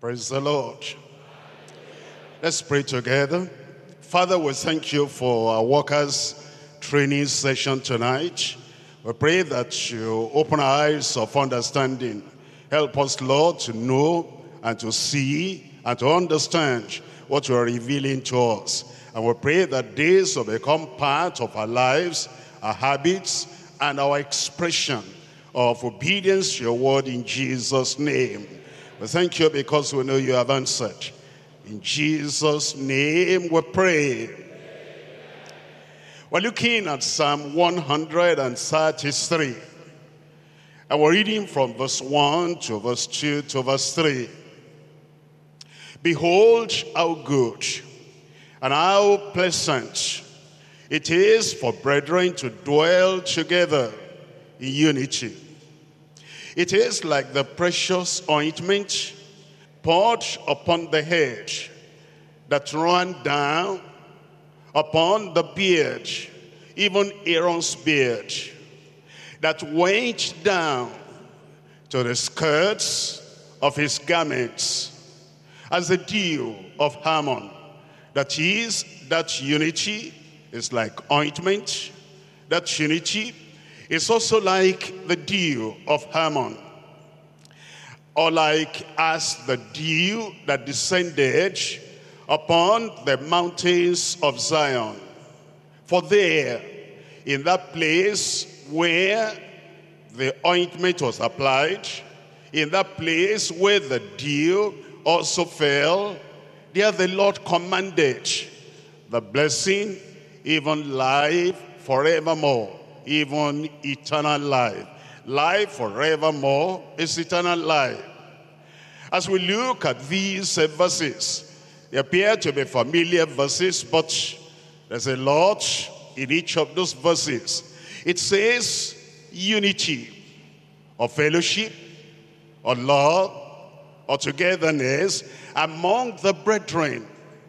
Praise the Lord. Let's pray together. Father, we thank you for our workers' training session tonight. We pray that you open our eyes of understanding. Help us, Lord, to know and to see and to understand what you are revealing to us. And we pray that this will become part of our lives, our habits, and our expression of obedience to your word in Jesus' name. We thank you because we know you have answered. In Jesus' name we pray. We're looking at Psalm 133. And we're reading from verse 1 to verse 2 to verse 3. Behold how good and how pleasant it is for brethren to dwell together in unity. It is like the precious ointment poured upon the head, that ran down upon the beard, even Aaron's beard, that went down to the skirts of his garments, as the dew of Hermon. That is, that unity is like ointment. That unity is also like the dew of Hermon, or like as the dew that descended upon the mountains of Zion. For there, in that place where the ointment was applied, in that place where the dew also fell, there the Lord commanded the blessing, even life forevermore, even eternal life. Life forevermore is eternal life. As we look at these verses, they appear to be familiar verses, but there's a lot in each of those verses. It says unity, or fellowship, or love, or togetherness among the brethren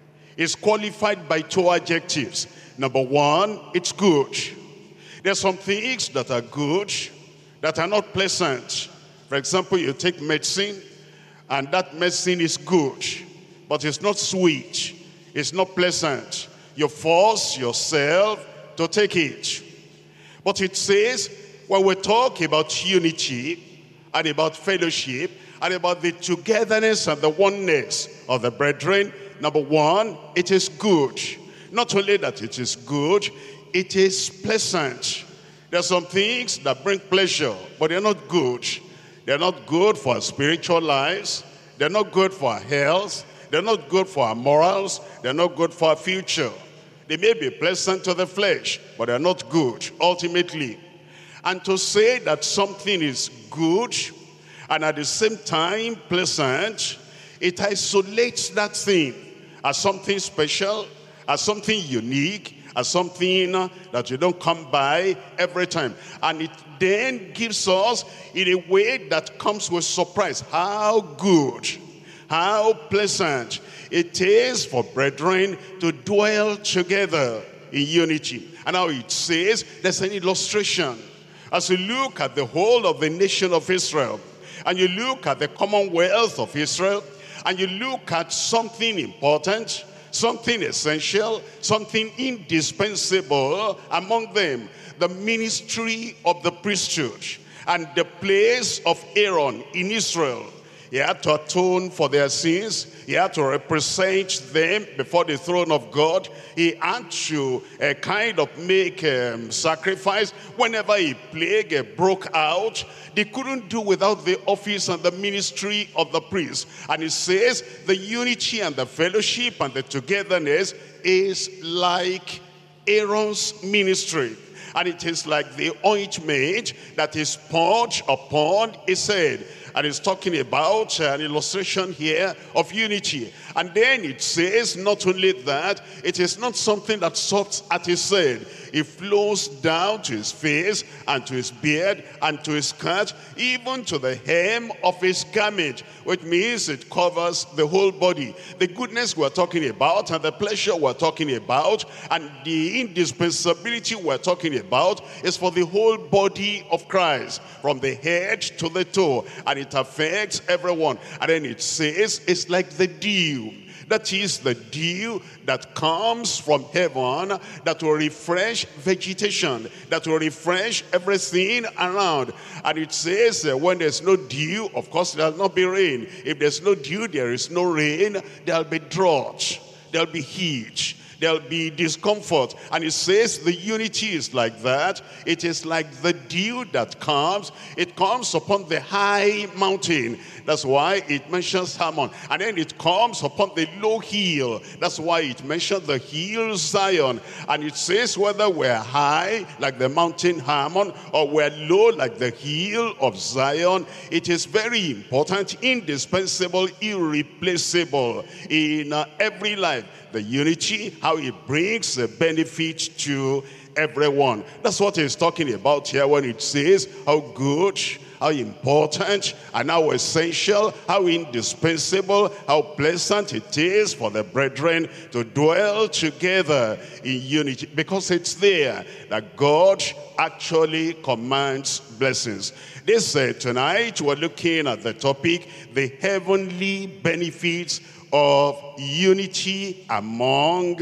is qualified by two adjectives. Number one, it's good. There are some things that are good that are not pleasant. For example, you take medicine, and that medicine is good, but it's not sweet, it's not pleasant. You force yourself to take it. But it says, when we talk about unity and about fellowship and about the togetherness and the oneness of the brethren, number one, it is good. Not only that it is good, it is pleasant. There are some things that bring pleasure, but they're not good. They're not good for our spiritual lives. They're not good for our health. They're not good for our morals. They're not good for our future. They may be pleasant to the flesh, but they're not good ultimately. And to say that something is good and at the same time pleasant, it isolates that thing as something special, as something unique, as something that you don't come by every time. And it then gives us in a way that comes with surprise how good, how pleasant it is for brethren to dwell together in unity. And now it says, there's an illustration. As you look at the whole of the nation of Israel, and you look at the commonwealth of Israel, and you look at something important, something essential, something indispensable among them, the ministry of the priesthood and the place of Aaron in Israel. He had to atone for their sins. He had to represent them before the throne of God. He had to kind of make sacrifice whenever a plague broke out. They couldn't do without the office and the ministry of the priest. And it says the unity and the fellowship and the togetherness is like Aaron's ministry. And it is like the ointment that is poured upon his head. And it's talking about an illustration here of unity. And then it says not only that, it is not something that stops at his head. It flows down to his face and to his beard and to his skirt, even to the hem of his garment, which means it covers the whole body. The goodness we're talking about and the pleasure we're talking about and the indispensability we're talking about is for the whole body of Christ, from the head to the toe. And it affects everyone. And then it says it's like the dew. That is the dew that comes from heaven, that will refresh vegetation, that will refresh everything around. And it says when there's no dew, of course there will not be rain. If there's no dew, there is no rain, there'll be drought, there'll be heat, there'll be discomfort. And it says the unity is like that. It is like the dew that comes. It comes upon the high mountain. That's why it mentions Hermon. And then it comes upon the low hill. That's why it mentions the hill Zion. And it says whether we're high like the mountain Hermon or we're low like the hill of Zion, it is very important, indispensable, irreplaceable in every life. The unity, how it brings a benefit to everyone. That's what he's talking about here when it says how good, how important, and how essential, how indispensable, how pleasant it is for the brethren to dwell together in unity. Because it's there that God actually commands blessings. This tonight we're looking at the topic, the heavenly benefits of unity among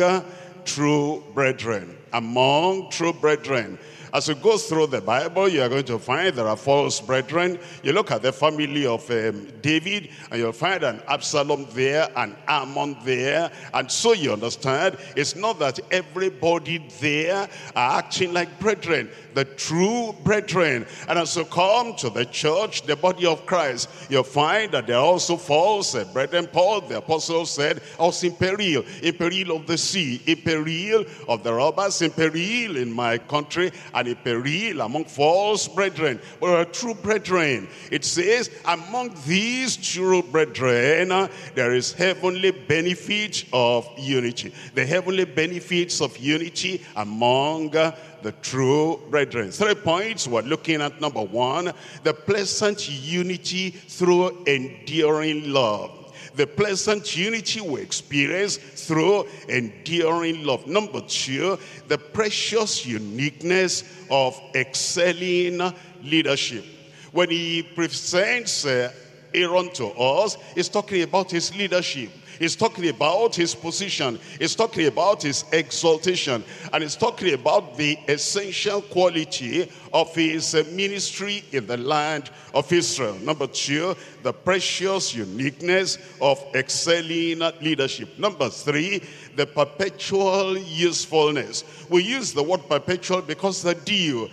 true brethren. Among true brethren. As you go through the Bible, you are going to find there are false brethren. You look at the family of David, and you'll find an Absalom there, an Ammon there. And so you understand, it's not that everybody there are acting like brethren, the true brethren. And as you come to the church, the body of Christ, you'll find that there are also false brethren. Paul, the apostle, said, I was in peril of the sea, in peril of the robbers, in peril in my country, and in peril among false brethren. But true brethren, it says, among these true brethren, there is heavenly benefit of unity. The heavenly benefits of unity among the true brethren. 3 points we're looking at. Number one, the pleasant unity through enduring love. The pleasant unity we experience through enduring love. Number two, the precious uniqueness of excelling leadership. When he presents Aaron to us, he's talking about his leadership. He's talking about his position. He's talking about his exaltation. And he's talking about the essential quality of his ministry in the land of Israel. Number two, the precious uniqueness of excelling leadership. Number three, the perpetual usefulness. We use the word perpetual because the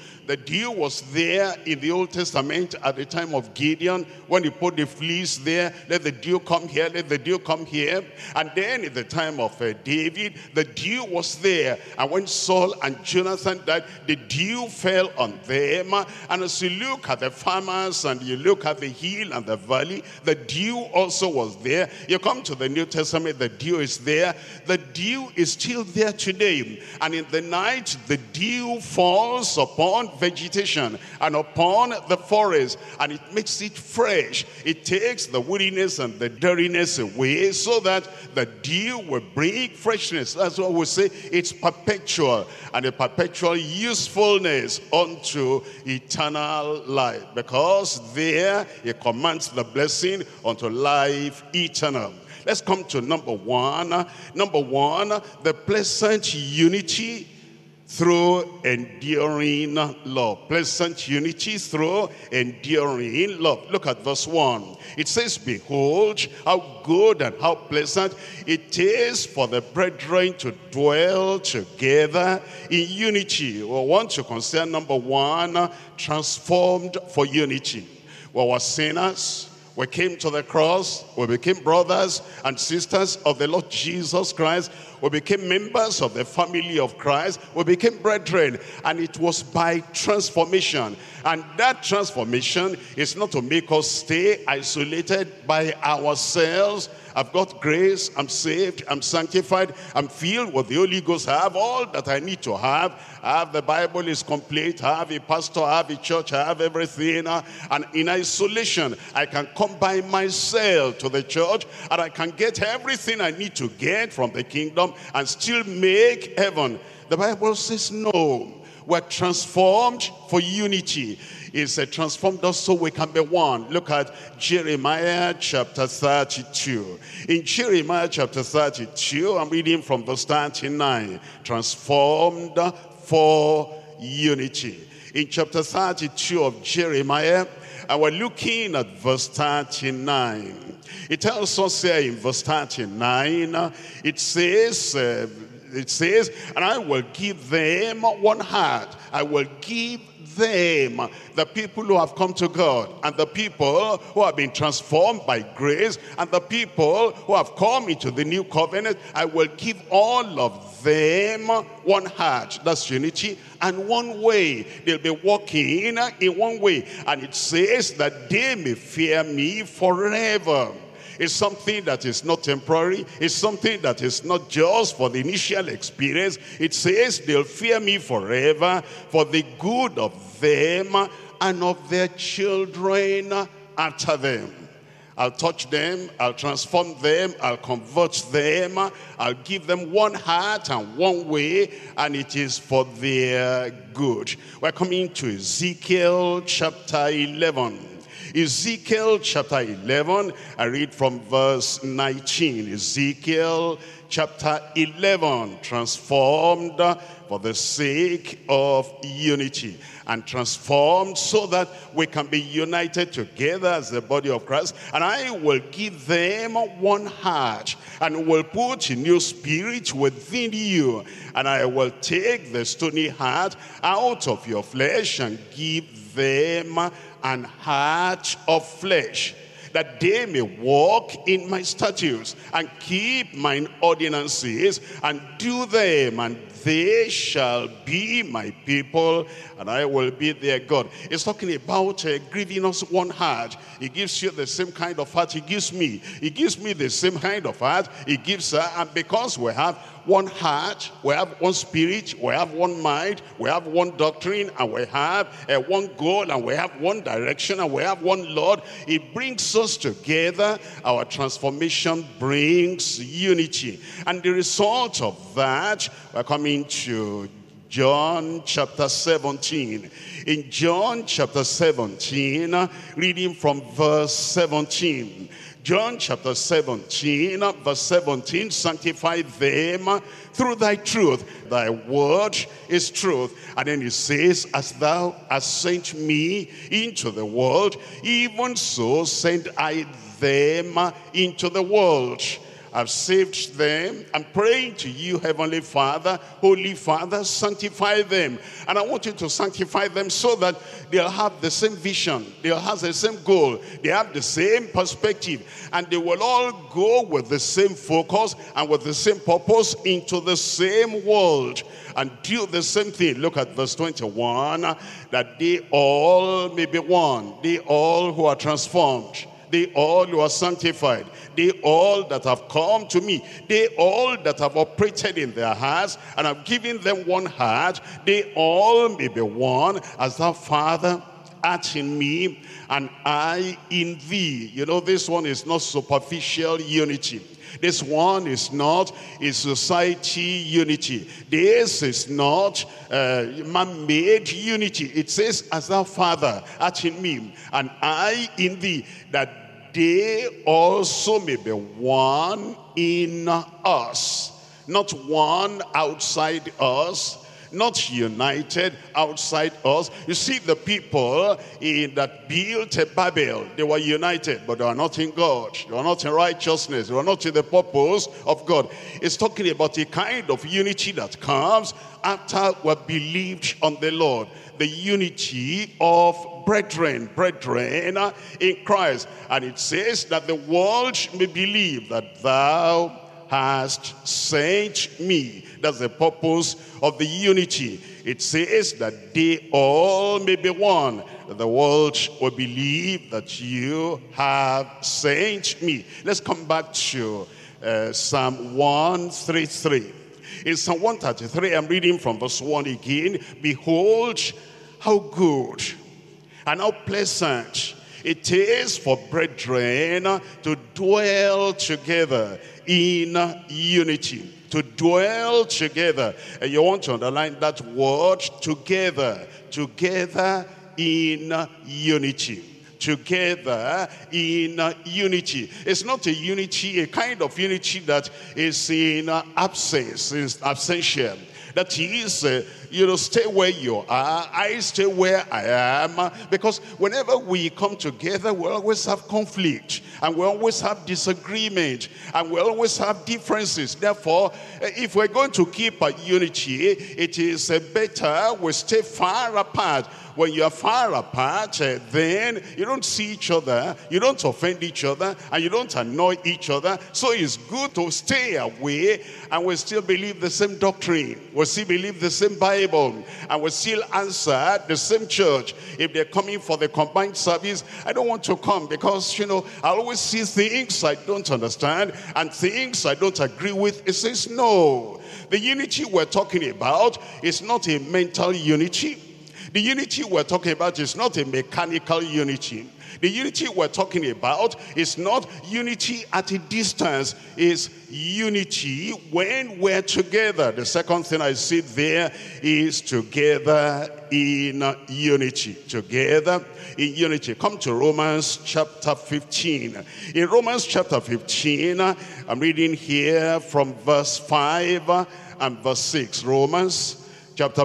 dew was there in the Old Testament at the time of Gideon, when he put the fleece there, let the dew come here, let the dew come here. And then in the time of David, the dew was there. And when Saul and Jonathan died, the dew fell on them. And as you look at the farmers and you look at the hill and the valley, the dew also was there. You come to the New Testament, the dew is there. The dew is still there today. And in the night, the dew falls upon vegetation and upon the forest, and it makes it fresh. It takes the woodiness and the dirtiness away, so that the dew will bring freshness. That's what we say, it's perpetual, and a perpetual usefulness unto eternal life, because there he commands the blessing unto life eternal. Let's come to number one. Number one, the pleasant unity through enduring love. Pleasant unity through enduring love. Look at verse 1. It says, behold, how good and how pleasant it is for the brethren to dwell together in unity. We want to consider number one, transformed for unity. We were sinners. We came to the cross, we became brothers and sisters of the Lord Jesus Christ. We became members of the family of Christ. We became brethren, and it was by transformation. And that transformation is not to make us stay isolated by ourselves. I've got grace, I'm saved, I'm sanctified, I'm filled with the Holy Ghost. I have all that I need to have. I have the Bible is complete. I have a pastor, I have a church, I have everything. And in isolation, I can come by myself to the church, and I can get everything I need to get from the kingdom and still make heaven. The Bible says no. We're transformed for unity. Is transformed us so we can be one. Look at Jeremiah chapter 32. In Jeremiah chapter 32, I'm reading from verse 39. Transformed for unity. In chapter 32 of Jeremiah, and we're looking at verse 39. It tells us here in verse 39, it says, and I will give them one heart. I will give them, the people who have come to God, and the people who have been transformed by grace, and the people who have come into the new covenant, I will give all of them one heart. That's unity. And one way. They'll be walking in one way. And it says that they may fear me forever. It's something that is not temporary. It's something that is not just for the initial experience. It says they'll fear me forever for the good of them and of their children after them. I'll touch them, I'll transform them, I'll convert them, I'll give them one heart and one way, and it is for their good. We're coming to Ezekiel chapter 11. Ezekiel chapter 11, I read from verse 19. Ezekiel chapter 11, transformed for the sake of unity, and transformed so that we can be united together as the body of Christ. And I will give them one heart, and will put a new spirit within you, and I will take the stony heart out of your flesh and give them an heart of flesh, that they may walk in my statutes and keep mine ordinances and do them, and they shall be my people, and I will be their God. It's talking about giving us one heart. He gives you the same kind of heart he gives me. He gives me the same kind of heart he gives her. And because we have one heart, we have one spirit, we have one mind, we have one doctrine, and we have one goal, and we have one direction, and we have one Lord, it brings us together. Our transformation brings unity. And the result of that, we're coming to John chapter 17. In John chapter 17, reading from verse 17. John chapter 17, verse 17, sanctify them through thy truth. Thy word is truth. And then it says, as thou hast sent me into the world, even so send I them into the world. I've saved them. I'm praying to you, Heavenly Father, Holy Father, sanctify them. And I want you to sanctify them so that they'll have the same vision, they'll have the same goal, they have the same perspective, and they will all go with the same focus and with the same purpose into the same world and do the same thing. Look at verse 21, that they all may be one, they all who are transformed, they all who are sanctified, they all that have come to me, they all that have operated in their hearts, and have given them one heart, they all may be one, as thou, Father, art in me, and I in thee. You know, this one is not superficial unity. This one is not a society unity. This is not man-made unity. It says, as thou, Father, art in me, and I in thee, that they also may be one in us. Not one outside us, not united outside us. You see, the people that built Babel, they were united, but they were not in God. They were not in righteousness. They were not in the purpose of God. It's talking about a kind of unity that comes after we believed on the Lord. The unity of brethren in Christ. And it says that the world may believe that thou hast sent me. That's the purpose of the unity. It says that they all may be one. The world will believe that you have sent me. Let's come back to Psalm 133. In Psalm 133, I'm reading from verse 1 again. Behold, how good and how pleasant it is for brethren to dwell together in unity. to dwell together. And you want to underline that word, together. Together in unity. Together in unity. It's not a unity, a kind of unity that is in absence, is absential. That is, stay where you are, I stay where I am. Because whenever we come together, we always have conflict. And we always have disagreement. And we always have differences. Therefore, if we're going to keep a unity, it is better we stay far apart. When you are far apart, then you don't see each other, you don't offend each other, and you don't annoy each other. So it's good to stay away, and we still believe the same doctrine. We still believe the same Bible, and we still answer the same church. If they're coming for the combined service, I don't want to come because, I always see things I don't understand and things I don't agree with. It says no. The unity we're talking about is not a mental unity. The unity we're talking about is not a mechanical unity. The unity we're talking about is not unity at a distance. It's unity when we're together. The second thing I see there is together in unity. Together in unity. Come to Romans chapter 15. In Romans chapter 15, I'm reading here from verse 5 and verse 6. Romans chapter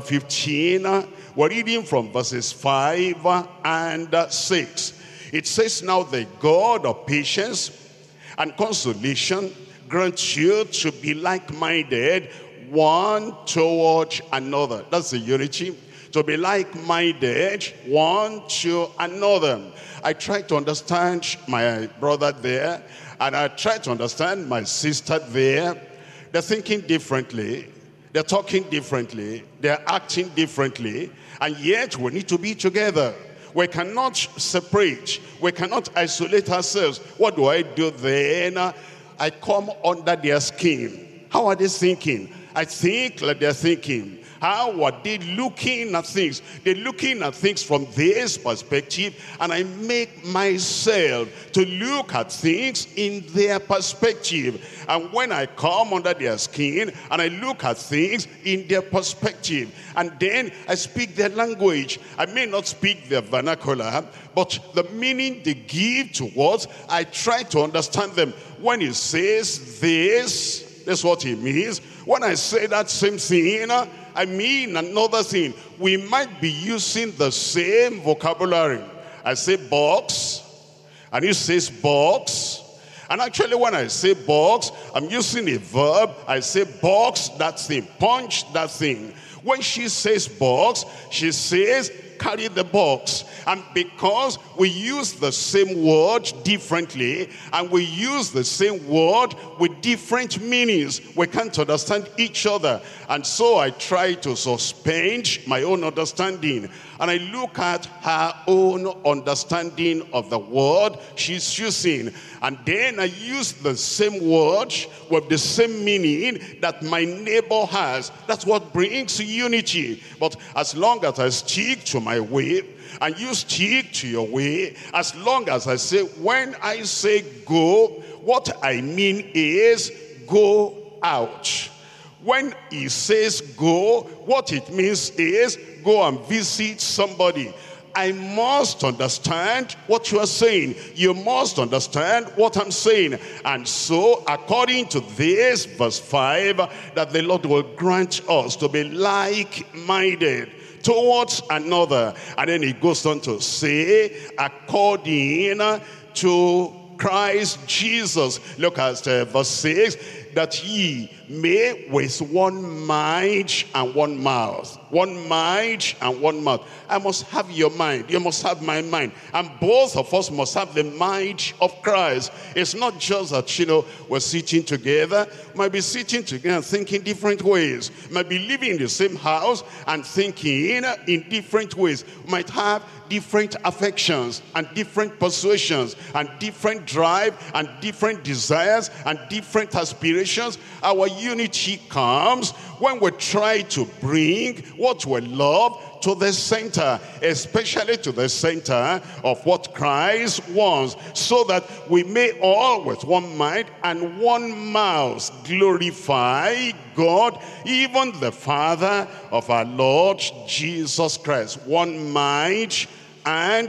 15, we're reading from verses 5 and 6. It says, now the God of patience and consolation grant you to be like-minded one toward another. That's the unity. To be like-minded one to another. I try to understand my brother there, and I try to understand my sister there. They're thinking differently. They're talking differently. They're acting differently. And yet we need to be together. We cannot separate. We cannot isolate ourselves. What do I do then? I come under their skin. How are they thinking? I think like they're thinking. How are they looking at things? They're looking at things from this perspective, and I make myself to look at things in their perspective. And when I come under their skin, and I look at things in their perspective, and then I speak their language. I may not speak their vernacular, but the meaning they give to words, I try to understand them. When he says this, that's what he means. When I say that same thing, I mean another thing. We might be using the same vocabulary. I say box, and he says box. And actually when I say box, I'm using a verb. I say box that thing, punch that thing. When she says box, she says carry the box. And because we use the same word differently, and we use the same word with different meanings, we can't understand each other. And so I try to suspend my own understanding, and I look at her own understanding of the word she's using. And then I use the same word with the same meaning that my neighbor has. That's what brings unity. But as long as I stick to my way, and you stick to your way, as long as I say, when I say go, what I mean is go out. When he says go, what it means is go and visit somebody. I must understand what you are saying. You must understand what I'm saying. And so, according to this, verse 5, that the Lord will grant us to be like-minded towards another. And then he goes on to say, according to Christ Jesus. Look at verse 6. That ye may with one mind and one mouth. One mind and one mouth. I must have your mind. You must have my mind. And both of us must have the mind of Christ. It's not just that, we're sitting together. Might be sitting together and thinking different ways. Might be living in the same house and thinking in different ways. Might have different affections and different persuasions and different drive and different desires and different aspirations. Our unity comes when we try to bring what we love to the center, especially to the center of what Christ was, so that we may all with one mind and one mouth glorify God, even the Father of our Lord Jesus Christ. One mind and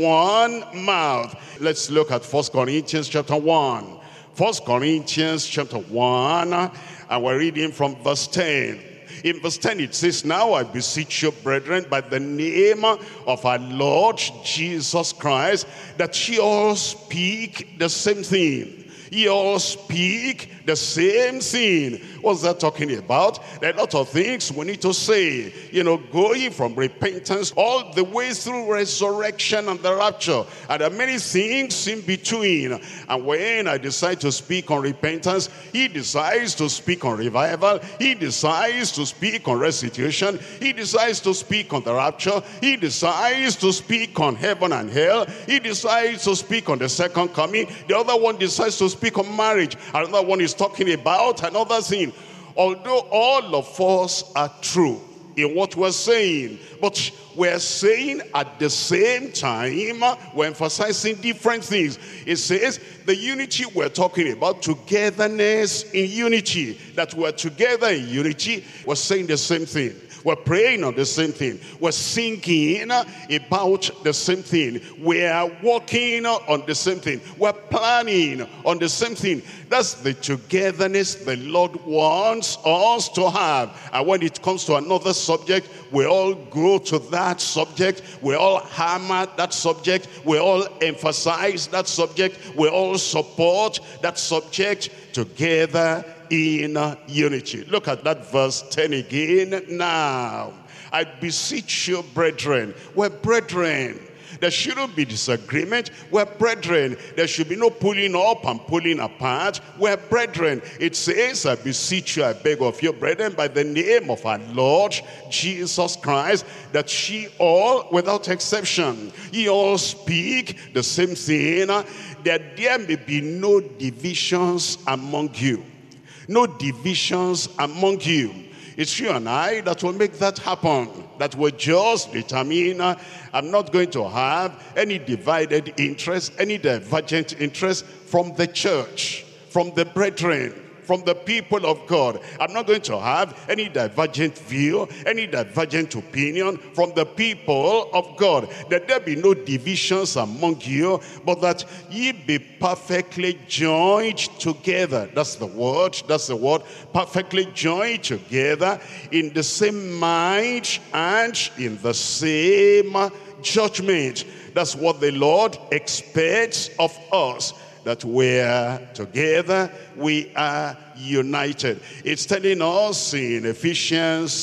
one mouth. Let's look at 1 Corinthians chapter 1. 1 Corinthians chapter 1, and we're reading from verse 10. In verse 10 it says, "Now I beseech you, brethren, by the name of our Lord Jesus Christ, that ye all speak the same thing." Ye all speak the same thing. What's that talking about? There are a lot of things we need to say. You know, going from repentance all the way through resurrection and the rapture. And there are many things in between. And when I decide to speak on repentance, he decides to speak on revival. He decides to speak on restitution. He decides to speak on the rapture. He decides to speak on heaven and hell. He decides to speak on the second coming. The other one decides to speak on marriage. Another one is talking about another thing. Although all of us are true in what we're saying, but we're saying at the same time, we're emphasizing different things. It says the unity we're talking about, togetherness in unity, that we're together in unity, we're saying the same thing. We're praying on the same thing. We're singing about the same thing. We're walking on the same thing. We're planning on the same thing. That's the togetherness the Lord wants us to have. And when it comes to another subject, we all go to that subject. We all hammer that subject. We all emphasize that subject. We all support that subject together in unity. Look at that verse 10 again. "Now I beseech you, brethren." We're brethren. There shouldn't be disagreement. We're brethren. There should be no pulling up and pulling apart. We're brethren. It says, "I beseech you, I beg of you, brethren, by the name of our Lord Jesus Christ, that ye all, without exception, ye all speak the same thing, that there may be no divisions among you." No divisions among you. It's you and I that will make that happen. That will just determine, I'm not going to have any divided interest, any divergent interest from the church, from the brethren, from the people of God. I'm not going to have any divergent view, any divergent opinion from the people of God. That there be no divisions among you, but that ye be perfectly joined together. That's the word, perfectly joined together in the same mind and in the same judgment. That's what the Lord expects of us. That we're together, we are united. It's telling us in Ephesians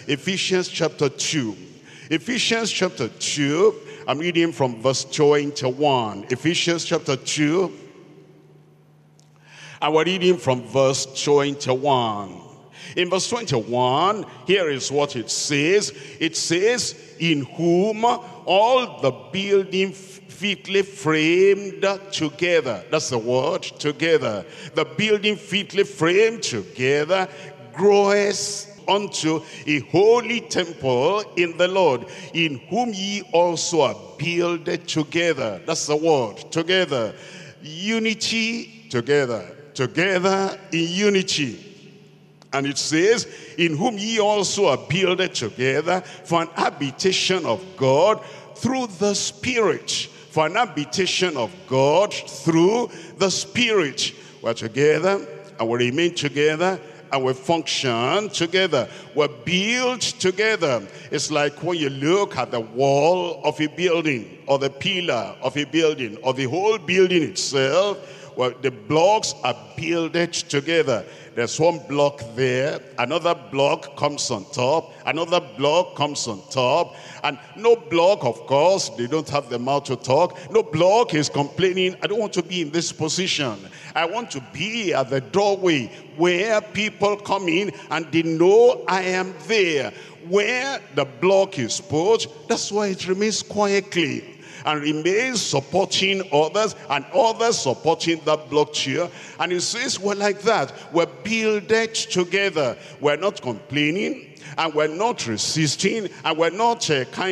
chapter 2. Ephesians chapter 2, I'm reading from verse 21. Ephesians chapter 2, and we're reading from verse 21. In verse 21, here is what it says. It says, "In whom all the building fitly framed together." That's the word, together. The building fitly framed together groweth unto a holy temple in the Lord, in whom ye also are builded together. That's the word, together. Unity together. Together in unity. And it says, "In whom ye also are builded together for an habitation of God through the Spirit." For an habitation of God through the Spirit. We're together and we remain together and we function together. We're built together. It's like when you look at the wall of a building or the pillar of a building or the whole building itself. Well, the blocks are builded together. There's one block there, another block comes on top, another block comes on top, and no block, of course, they don't have the mouth to talk. No block is complaining, "I don't want to be in this position. I want to be at the doorway where people come in and they know I am there." Where the block is put, that's why it remains quietly and remains supporting others, and others supporting that block chair. And it says we're like that. We're builded together. We're not complaining. and we're not resisting, and we're not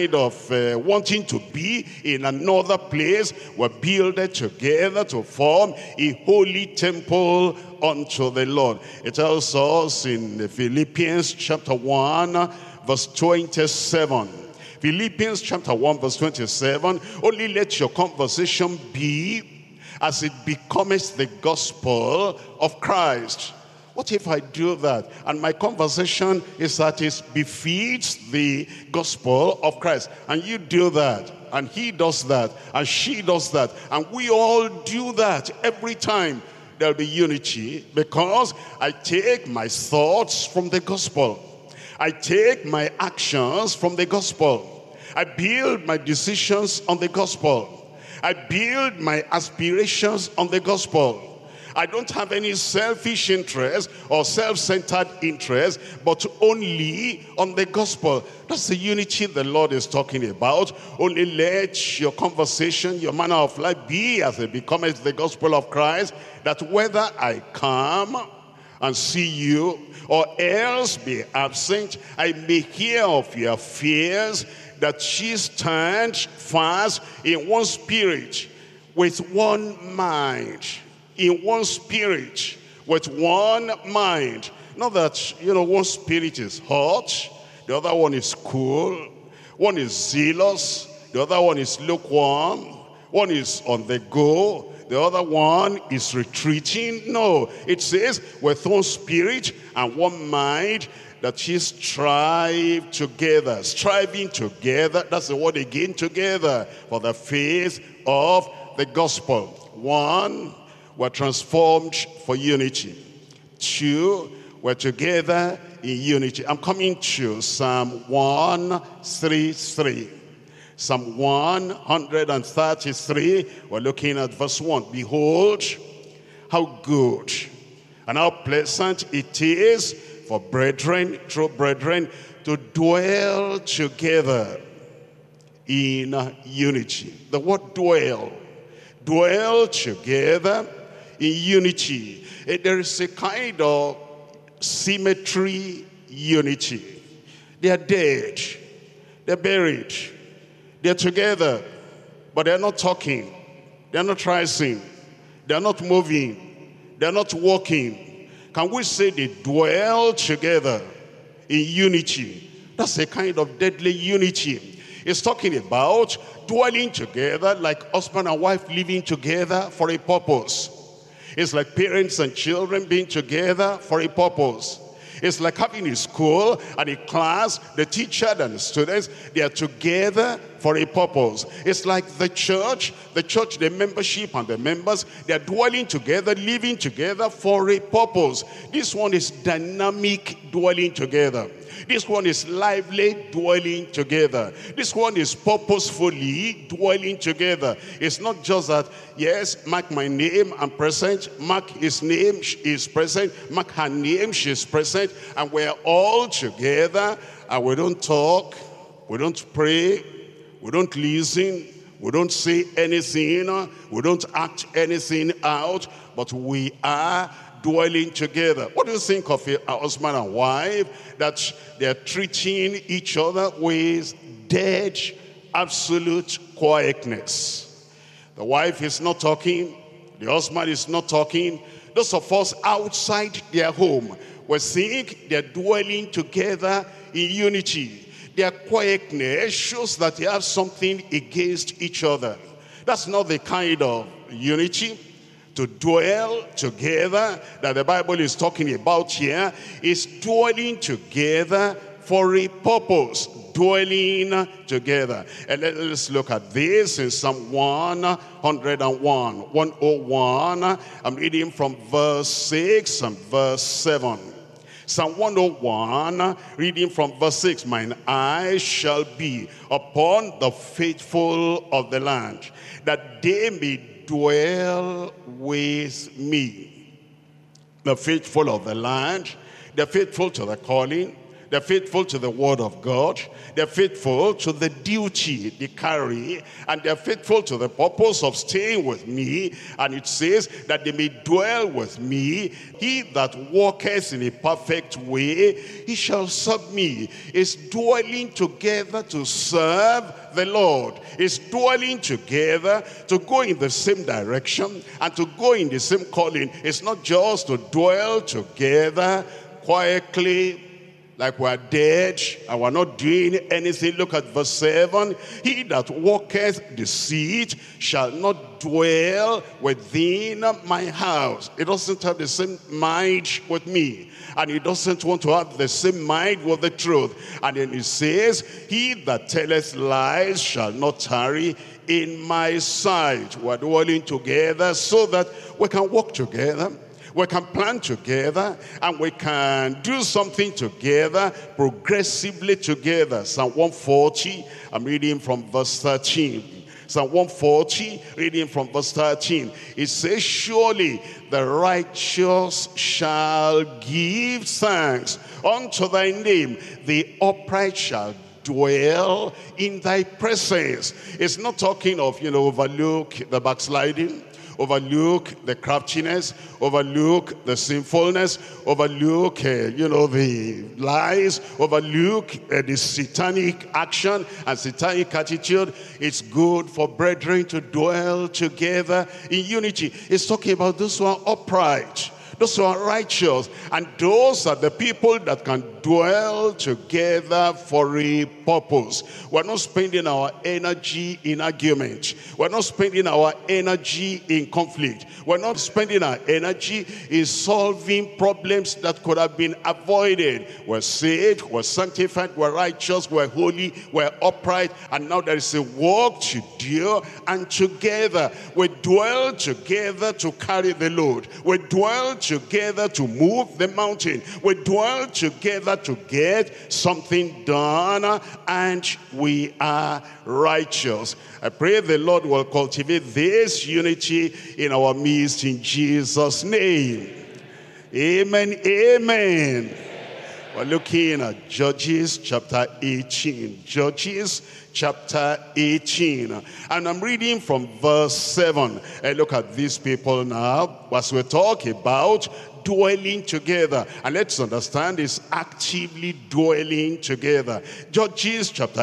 wanting to be in another place. We're builded together to form a holy temple unto the Lord. It tells us in Philippians chapter 1 verse 27. Philippians chapter 1 verse 27. Only let your conversation be as it becometh the gospel of Christ. What if I do that and my conversation is that it befits the gospel of Christ, and you do that, and he does that, and she does that, and we all do that every time? There'll be unity, because I take my thoughts from the gospel. I take my actions from the gospel. I build my decisions on the gospel. I build my aspirations on the gospel. I don't have any selfish interest or self-centered interest, but only on the gospel. That's the unity the Lord is talking about. Only let your conversation, your manner of life be as it becomes the gospel of Christ, that whether I come and see you or else be absent, I may hear of your fears, that ye stand fast in one spirit, with one mind. In one spirit, with one mind. Not that, one spirit is hot, the other one is cool, one is zealous, the other one is lukewarm, one is on the go, the other one is retreating. No, it says with one spirit and one mind, that ye strive together. Striving together, that's the word again, together, for the faith of the gospel. One, we're transformed for unity. Two, we're together in unity. I'm coming to Psalm 133. Psalm 133, we're looking at verse 1. Behold, how good and how pleasant it is for brethren, true brethren, to dwell together in unity. The word dwell. Dwell together in unity. There is a kind of symmetry unity. They are dead, they're buried, they're together, but they're not talking, they're not rising, they're not moving, they're not walking. Can we say they dwell together in unity? That's a kind of deadly unity. It's talking about dwelling together like husband and wife living together for a purpose. It's like parents and children being together for a purpose. It's like having a school and a class, the teacher and the students, they are together for a purpose. It's like the church, the membership and the members, they are dwelling together, living together for a purpose. This one is dynamic dwelling together. This one is lively dwelling together. This one is purposefully dwelling together. It's not just that, yes, mark my name, I'm present. Mark his name, is present. Mark her name, she's present. And we're all together, and we don't talk, we don't pray, we don't listen, we don't say anything, we don't act anything out, but we are dwelling together. What do you think of a husband and wife that they're treating each other with dead, absolute quietness? The wife is not talking, the husband is not talking. Those of us outside their home, we think they're dwelling together in unity. Their quietness shows that they have something against each other. That's not the kind of unity. To dwell together that the Bible is talking about here is dwelling together for a purpose. Dwelling together. And let's look at this in Psalm 101. I'm reading from verse 6 and verse 7. Psalm 101, reading from verse 6. Mine eyes shall be upon the faithful of the land, that they may dwell with me. The faithful of the land, the faithful to the calling, They're faithful to the word of God. They're faithful to the duty they carry. And they're faithful to the purpose of staying with me. And it says that they may dwell with me. He that walketh in a perfect way, he shall serve me. It's dwelling together to serve the Lord. It's dwelling together to go in the same direction and to go in the same calling. It's not just to dwell together quietly like we're dead and we're not doing anything. Look at verse 7. He that walketh deceit shall not dwell within my house. It doesn't have the same mind with me. And he doesn't want to have the same mind with the truth. And then he says, he that telleth lies shall not tarry in my sight. We're dwelling together so that we can walk together. We can plan together, and we can do something together, progressively together. Psalm 140, I'm reading from verse 13. Psalm 140, reading from verse 13. It says, surely the righteous shall give thanks unto thy name. The upright shall dwell in thy presence. It's not talking of, overlook the backsliding, overlook the craftiness, overlook the sinfulness, overlook, the lies, overlook the satanic action and satanic attitude. It's good for brethren to dwell together in unity. It's talking about those who are upright, those who are righteous, and those are the people that can dwell together for a purpose. We're not spending our energy in argument. We're not spending our energy in conflict. We're not spending our energy in solving problems that could have been avoided. We're saved, we're sanctified, we're righteous, we're holy, we're upright, and now there is a work to do, and together we dwell together to carry the load. We dwell together to move the mountain. We dwell together to get something done, and we are righteous. I pray the Lord will cultivate this unity in our midst in Jesus' name. Amen, amen. We're looking at Judges chapter 18. Judges chapter 18. And I'm reading from verse 7. And look at these people now as we talk about dwelling together. And let's understand it's actively dwelling together. Judges chapter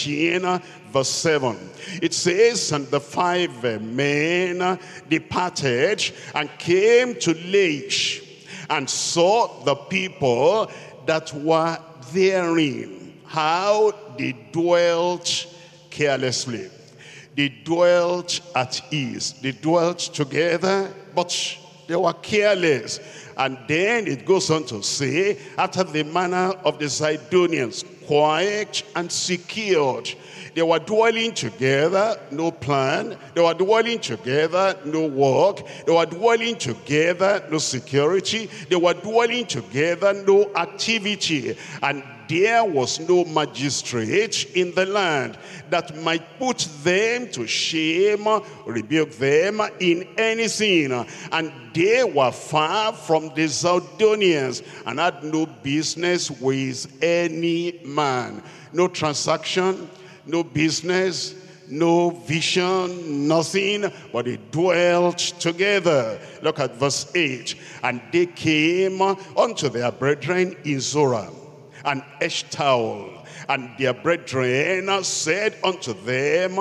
18 verse 7. It says, and the 5 men departed and came to Laish and saw the people that were therein, how they dwelt carelessly. They dwelt at ease. They dwelt together, but they were careless. And then it goes on to say, after the manner of the Zidonians, quiet and secured. They were dwelling together, no plan. They were dwelling together, no work. They were dwelling together, no security. They were dwelling together, no activity. And there was no magistrate in the land that might put them to shame, rebuke them in anything. And they were far from the Zidonians and had no business with any man. No transaction, no business, no vision, nothing, but they dwelt together. Look at verse 8. And they came unto their brethren in Zorah and Eshtaol, and their brethren said unto them,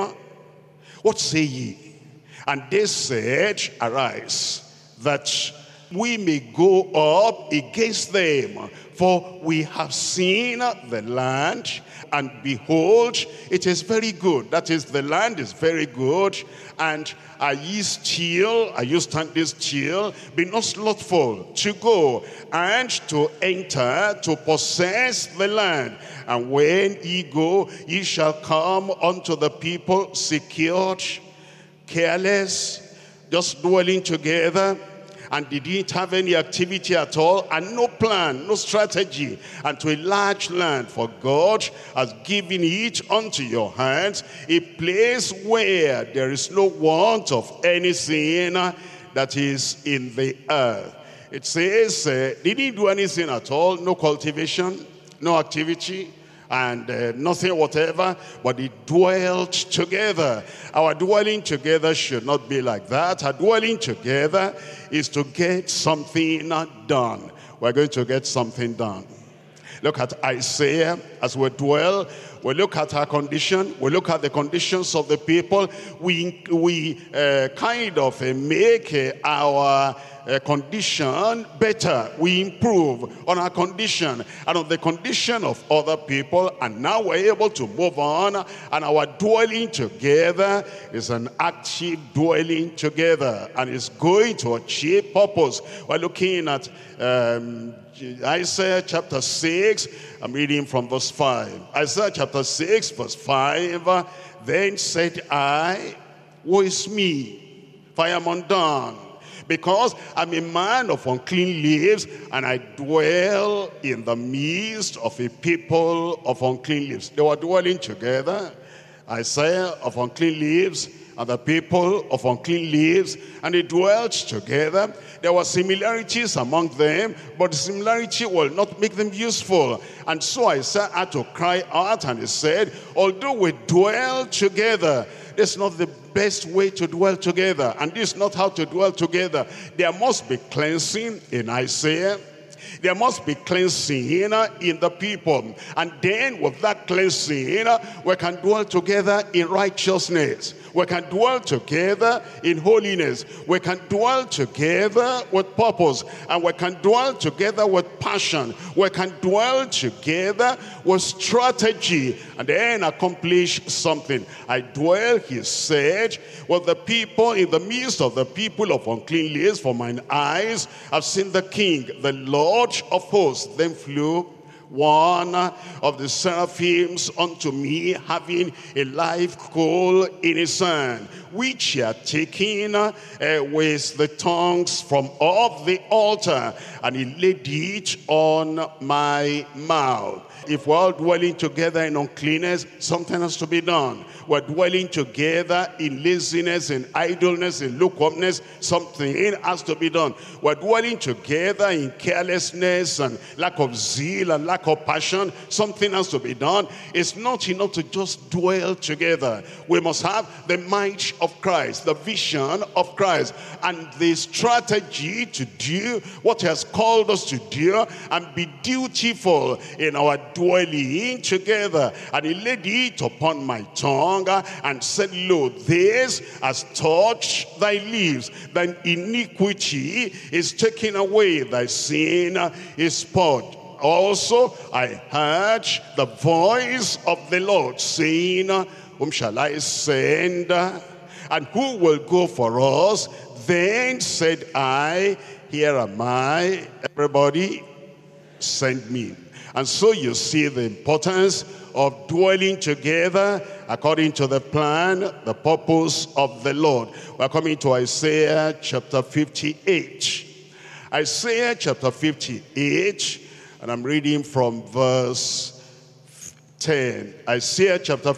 what say ye? And they said, arise, that we may go up against them, for we have seen the land, and behold, it is very good. That is, the land is very good. And are you standing still? Be not slothful to go and to enter, to possess the land. And when ye go, ye shall come unto the people secured, careless, just dwelling together. And they didn't have any activity at all, and no plan, no strategy, and to a large land, for God has given it unto your hands, a place where there is no want of anything that is in the earth. It says they didn't do anything at all, no cultivation, no activity, and nothing whatever, but they dwelt together. Our dwelling together should not be like that. Our dwelling together is to get something done. We're going to get something done. Look at Isaiah as we dwell. We look at our condition. We look at the conditions of the people. We kind of make our condition better. We improve on our condition and on the condition of other people. And now we're able to move on. And our dwelling together is an active dwelling together. And it's going to achieve purpose. We're looking at Isaiah chapter 6, I'm reading from verse 5. Isaiah chapter 6, verse 5. Then said I, woe is me, for I am undone, because I'm a man of unclean lips, and I dwell in the midst of a people of unclean lips. They were dwelling together, Isaiah of unclean lips, and the people of unclean lips, and they dwelt together. There were similarities among them, but the similarity will not make them useful. And so Isaiah had to cry out, and he said, although we dwell together, that's not the best way to dwell together, and this is not how to dwell together. There must be cleansing in Isaiah. There must be cleansing in the people. And then with that cleansing, we can dwell together in righteousness. We can dwell together in holiness. We can dwell together with purpose. And we can dwell together with passion. We can dwell together with strategy. And then accomplish something. I dwell, he said, with the people in the midst of the people of unclean lips. For mine eyes have seen the King, the Lord of hosts. Then flew one of the seraphims unto me, having a live coal in his hand, which he had taken with the tongues from off the altar, and he laid it on my mouth. If we're all dwelling together in uncleanness, something has to be done. We're dwelling together in laziness, in idleness, in lukewarmness, something has to be done. We're dwelling together in carelessness and lack of zeal and lack of passion, something has to be done. It's not enough to just dwell together. We must have the might of Christ, the vision of Christ, and the strategy to do what he has called us to do and be dutiful in our dwelling together. And he laid it upon my tongue and said, lo, this has touched thy lips, thine iniquity is taken away, thy sin is purged. Also I heard the voice of the Lord saying, whom shall I send? And who will go for us? Then said I, here am I. Everybody, send me. And so you see the importance of dwelling together according to the plan, the purpose of the Lord. We're coming to Isaiah chapter 58. Isaiah chapter 58, and I'm reading from verse 10. Isaiah chapter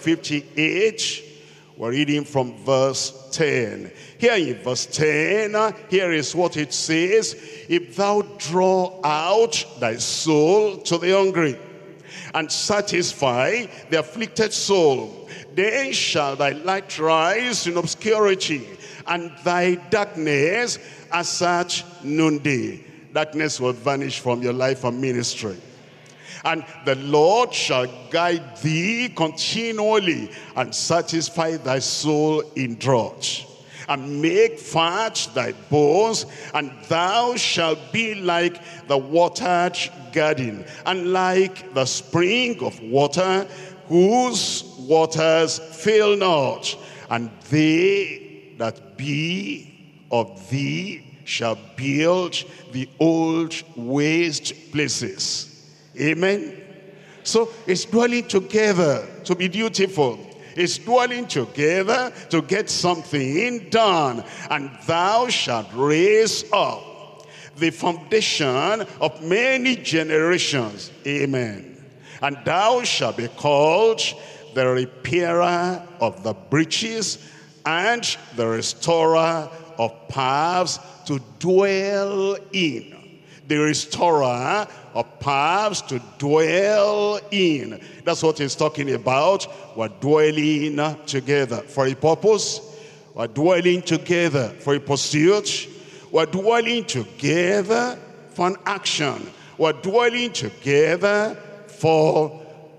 58, we're reading from verse 10. Here in verse 10, here is what it says. If thou draw out thy soul to the hungry, and satisfy the afflicted soul, then shall thy light rise in obscurity, and thy darkness as at noonday. Darkness will vanish from your life and ministry. And the Lord shall guide thee continually, and satisfy thy soul in drought, and make fat thy bones, and thou shalt be like the watered garden, and like the spring of water, whose waters fail not. And they that be of thee shall build the old waste places. Amen. So it's dwelling together to be dutiful. It's dwelling together to get something done. And thou shalt raise up the foundation of many generations. Amen. And thou shalt be called the repairer of the breaches, and the restorer of paths to dwell in. the restorer of paths to dwell in. That's what he's talking about. We're dwelling together for a purpose. We're dwelling together for a pursuit. We're dwelling together for an action. We're dwelling together for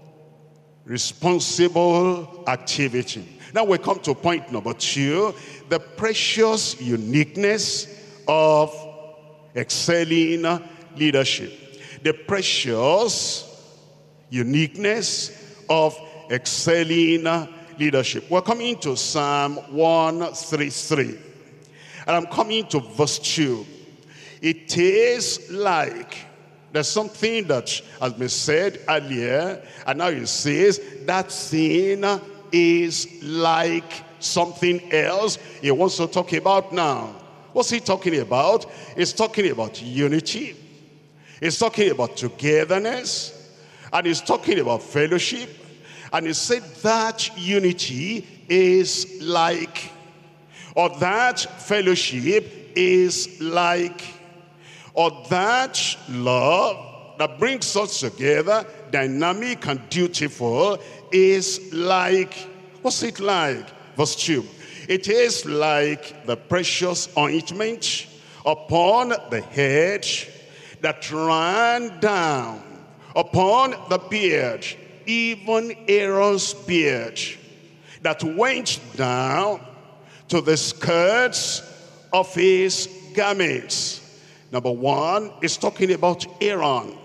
responsible activity. Now we come to point number 2, the precious uniqueness of excelling leadership. The precious uniqueness of excelling leadership. We're coming to Psalm 133. And I'm coming to verse 2. It is like, there's something that has been said earlier, and now it says that thing is like something else he wants to talk about now. What's he talking about? He's talking about unity. He's talking about togetherness. And he's talking about fellowship. And he said that unity is like, or that fellowship is like, or that love that brings us together, dynamic and dutiful, is like, what's it like? Verse 2. It is like the precious ointment upon the head that ran down upon the beard, even Aaron's beard, that went down to the skirts of his garments. Number 1 is talking about Aaron.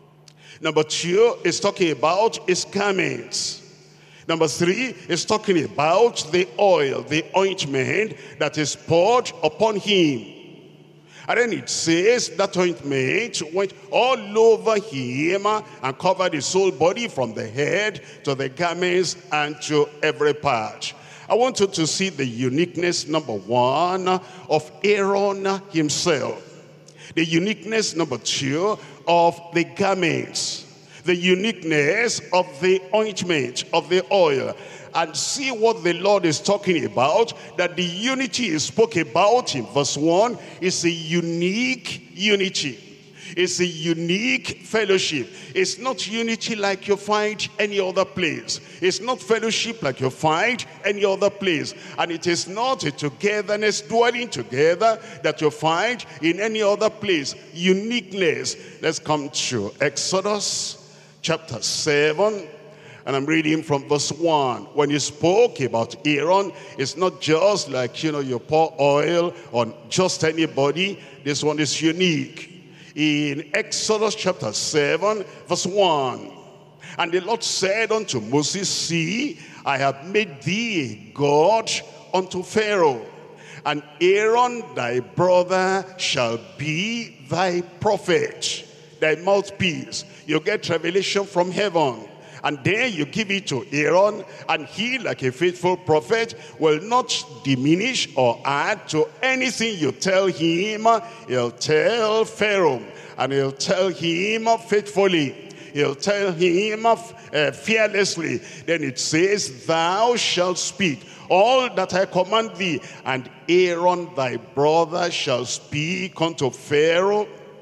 Number 2 is talking about his garments. Number 3 is talking about the oil, the ointment that is poured upon him. And then it says that ointment went all over him and covered his whole body from the head to the garments and to every part. I want you to see the uniqueness, number 1, of Aaron himself. The uniqueness, number 2, of the garments. The uniqueness of the ointment, of the oil. And see what the Lord is talking about, that the unity he spoke about in verse 1 is a unique unity. It's a unique fellowship. It's not unity like you find any other place. It's not fellowship like you find any other place. And it is not a togetherness, dwelling together, that you find in any other place. Uniqueness. Let's come to Exodus chapter 7. And I'm reading from verse 1. When he spoke about Aaron, it's not just like, you pour oil on just anybody. This one is unique. In Exodus chapter 7, verse 1. And the Lord said unto Moses, See, I have made thee a God unto Pharaoh, and Aaron thy brother shall be thy prophet, thy mouthpiece. You get revelation from heaven. And then you give it to Aaron, and he, like a faithful prophet, will not diminish or add to anything you tell him. He'll tell Pharaoh, and he'll tell him faithfully. He'll tell him fearlessly. Then it says, Thou shalt speak all that I command thee, and Aaron thy brother shall speak unto Pharaoh,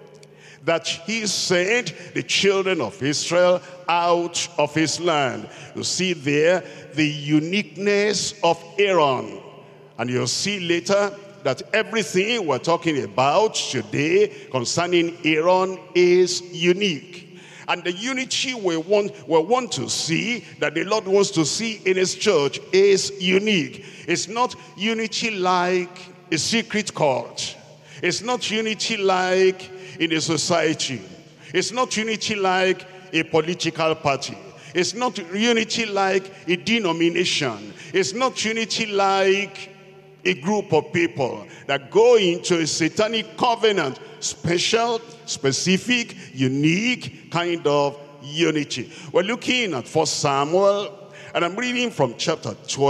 that he sent the children of Israel out of his land. You see there the uniqueness of Aaron. And you'll see later that everything we're talking about today concerning Aaron is unique. And the unity we want to see, that the Lord wants to see in his church, is unique. It's not unity like a secret cult. It's not unity like in a society. It's not unity like a political party. It's not unity like a denomination. It's not unity like a group of people that go into a satanic covenant. Special, specific, unique kind of unity. We're looking at 1 Samuel, and I'm reading from chapter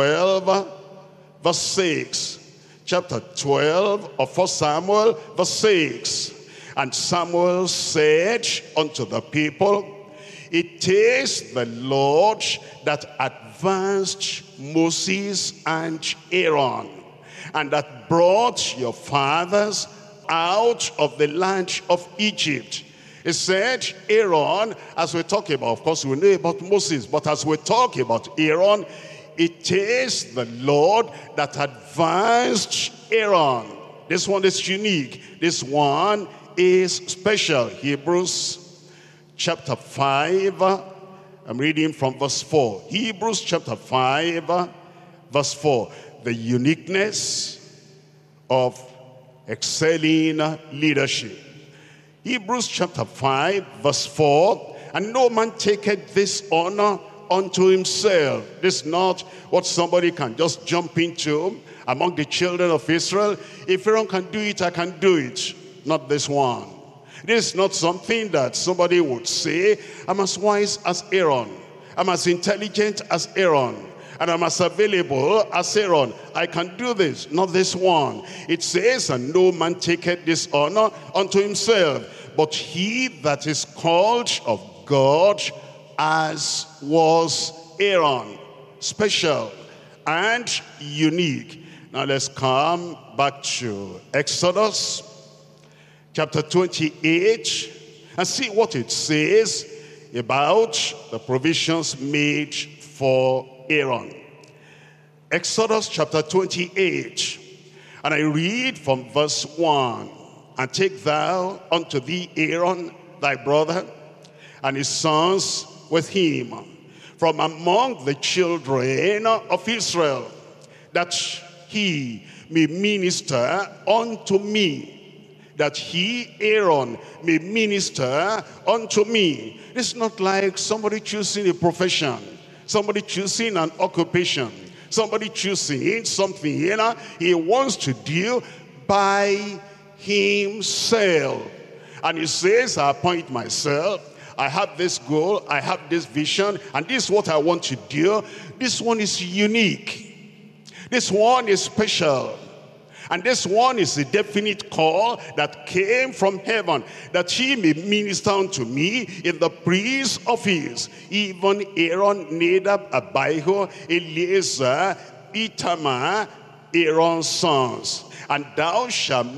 12, verse 6. Chapter 12 of 1 Samuel, verse 6. And Samuel said unto the people, It is the Lord that advanced Moses and Aaron, and that brought your fathers out of the land of Egypt. He said, Aaron, as we talk about, of course we know about Moses, but as we talk about Aaron, it is the Lord that advanced Aaron. This one is unique. This one is special. Hebrews chapter 5, I'm reading from verse 4. Hebrews chapter 5, verse 4. The uniqueness of excelling leadership. Hebrews chapter 5, verse 4. And no man taketh this honor unto himself. This is not what somebody can just jump into among the children of Israel. If Aaron can do it, I can do it. Not this one. This is not something that somebody would say, I'm as wise as Aaron. I'm as intelligent as Aaron. And I'm as available as Aaron. I can do this. Not this one. It says, and no man taketh this honor unto himself, but he that is called of God, as was Aaron. Special and unique. Now let's come back to Exodus chapter 28 and see what it says about the provisions made for Aaron. Exodus chapter 28, and I read from verse 1. And take thou unto thee Aaron thy brother, and his sons with him, from among the children of Israel, that he may minister unto me. That he, Aaron, may minister unto me. It's not like somebody choosing a profession, somebody choosing an occupation, somebody choosing something he wants to do by himself. And he says, I appoint myself. I have this goal, I have this vision, and this is what I want to do. This one is unique. This one is special. And this one is a definite call that came from heaven, that he may minister unto me in the priest's office. Even Aaron, Nadab, Abihu, Eleazar, Itamar, Aaron's sons. And thou shalt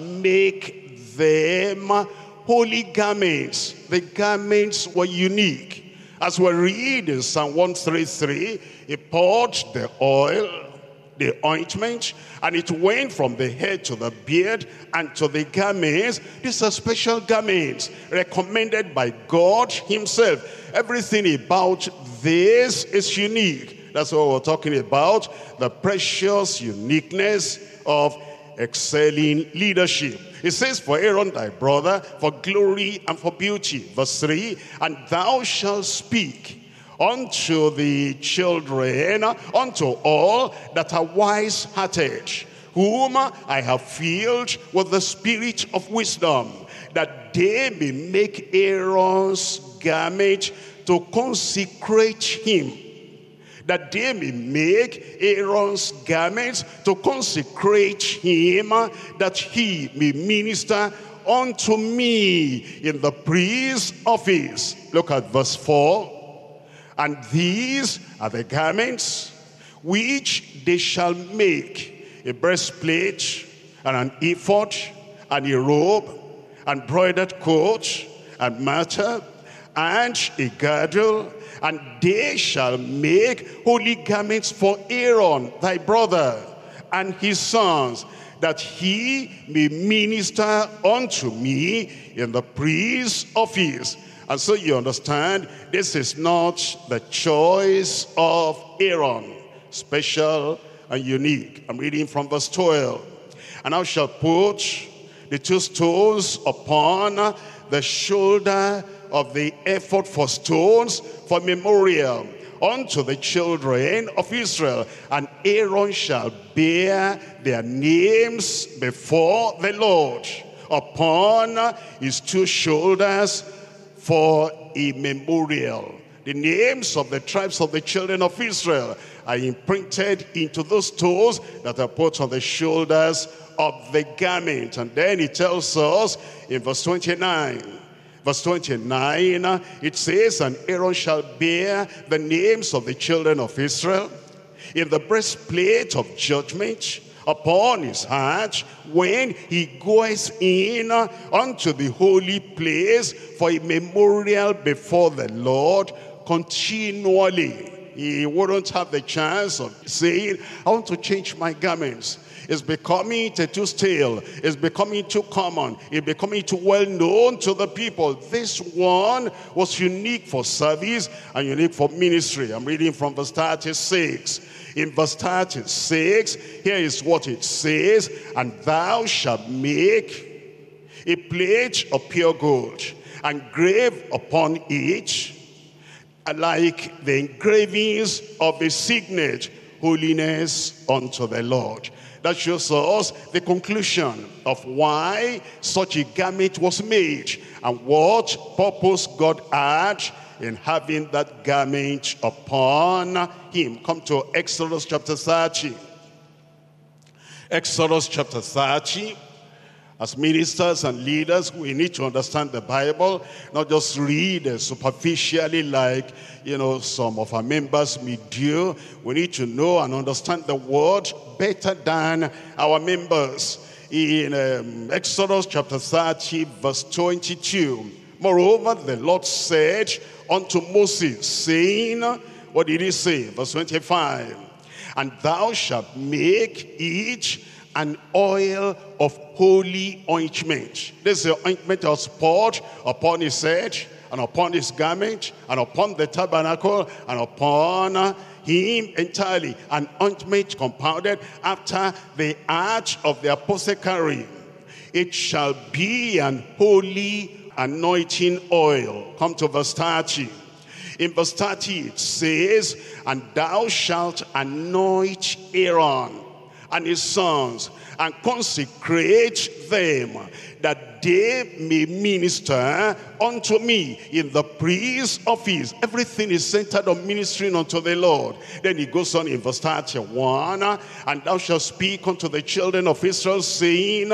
make them holy garments. The garments were unique. As we read in Psalm 133, he poured the oil, the ointment, and it went from the head to the beard and to the garments. These are special garments recommended by God himself. Everything about this is unique. That's what we're talking about, the precious uniqueness of excelling leadership. It says, for Aaron thy brother, for glory and for beauty. Verse 3, and thou shalt speak unto the children, unto all that are wise-hearted, whom I have filled with the spirit of wisdom, that they may make Aaron's garment to consecrate him. That they may make Aaron's garments to consecrate him, that he may minister unto me in the priest's office. Look at verse 4. And these are the garments which they shall make: a breastplate, and an ephod, and a robe, and broidered coat, and mitre, and a girdle. And they shall make holy garments for Aaron thy brother and his sons, that he may minister unto me in the priest's office. And so you understand, this is not the choice of Aaron, special and unique. I'm reading from verse 12. And thou shalt put the two stones upon the shoulder of the ephod for stones for memorial unto the children of Israel. And Aaron shall bear their names before the Lord upon his two shoulders for a memorial. The names of the tribes of the children of Israel are imprinted into those toes that are put on the shoulders of the garment. And then it tells us in verse 29, verse 29, it says, and Aaron shall bear the names of the children of Israel in the breastplate of judgment upon his heart when he goes in unto the holy place for a memorial before the Lord continually. He wouldn't have the chance of saying, I want to change my garments. It's becoming too stale. It's becoming too common. It's becoming too well known to the people. This one was unique for service and unique for ministry. I'm reading from verse 36. In verse 36, here is what it says, and thou shalt make a plate of pure gold, and grave upon it, like the engravings of a signet, holiness unto the Lord. That shows us the conclusion of why such a garment was made and what purpose God had in having that garment upon him. Come to Exodus chapter 30. Exodus chapter 30. As ministers and leaders, we need to understand the Bible, not just read superficially like, some of our members may do. We need to know and understand the word better than our members. In Exodus chapter 30, verse 22, moreover, the Lord said unto Moses, saying, what did he say? Verse 25, and thou shalt make it an oil of holy ointment. This is the ointment that was poured upon his head, and upon his garment, and upon the tabernacle, and upon him entirely. An ointment compounded after the arch of the apothecary. It shall be an holy anointing oil. Come to verse 30. In verse 30 it says, and thou shalt anoint Aaron and his sons, and consecrate them, that they may minister unto me in the priest's office. Everything is centered on ministering unto the Lord. Then he goes on in verse 31, and thou shalt speak unto the children of Israel, saying,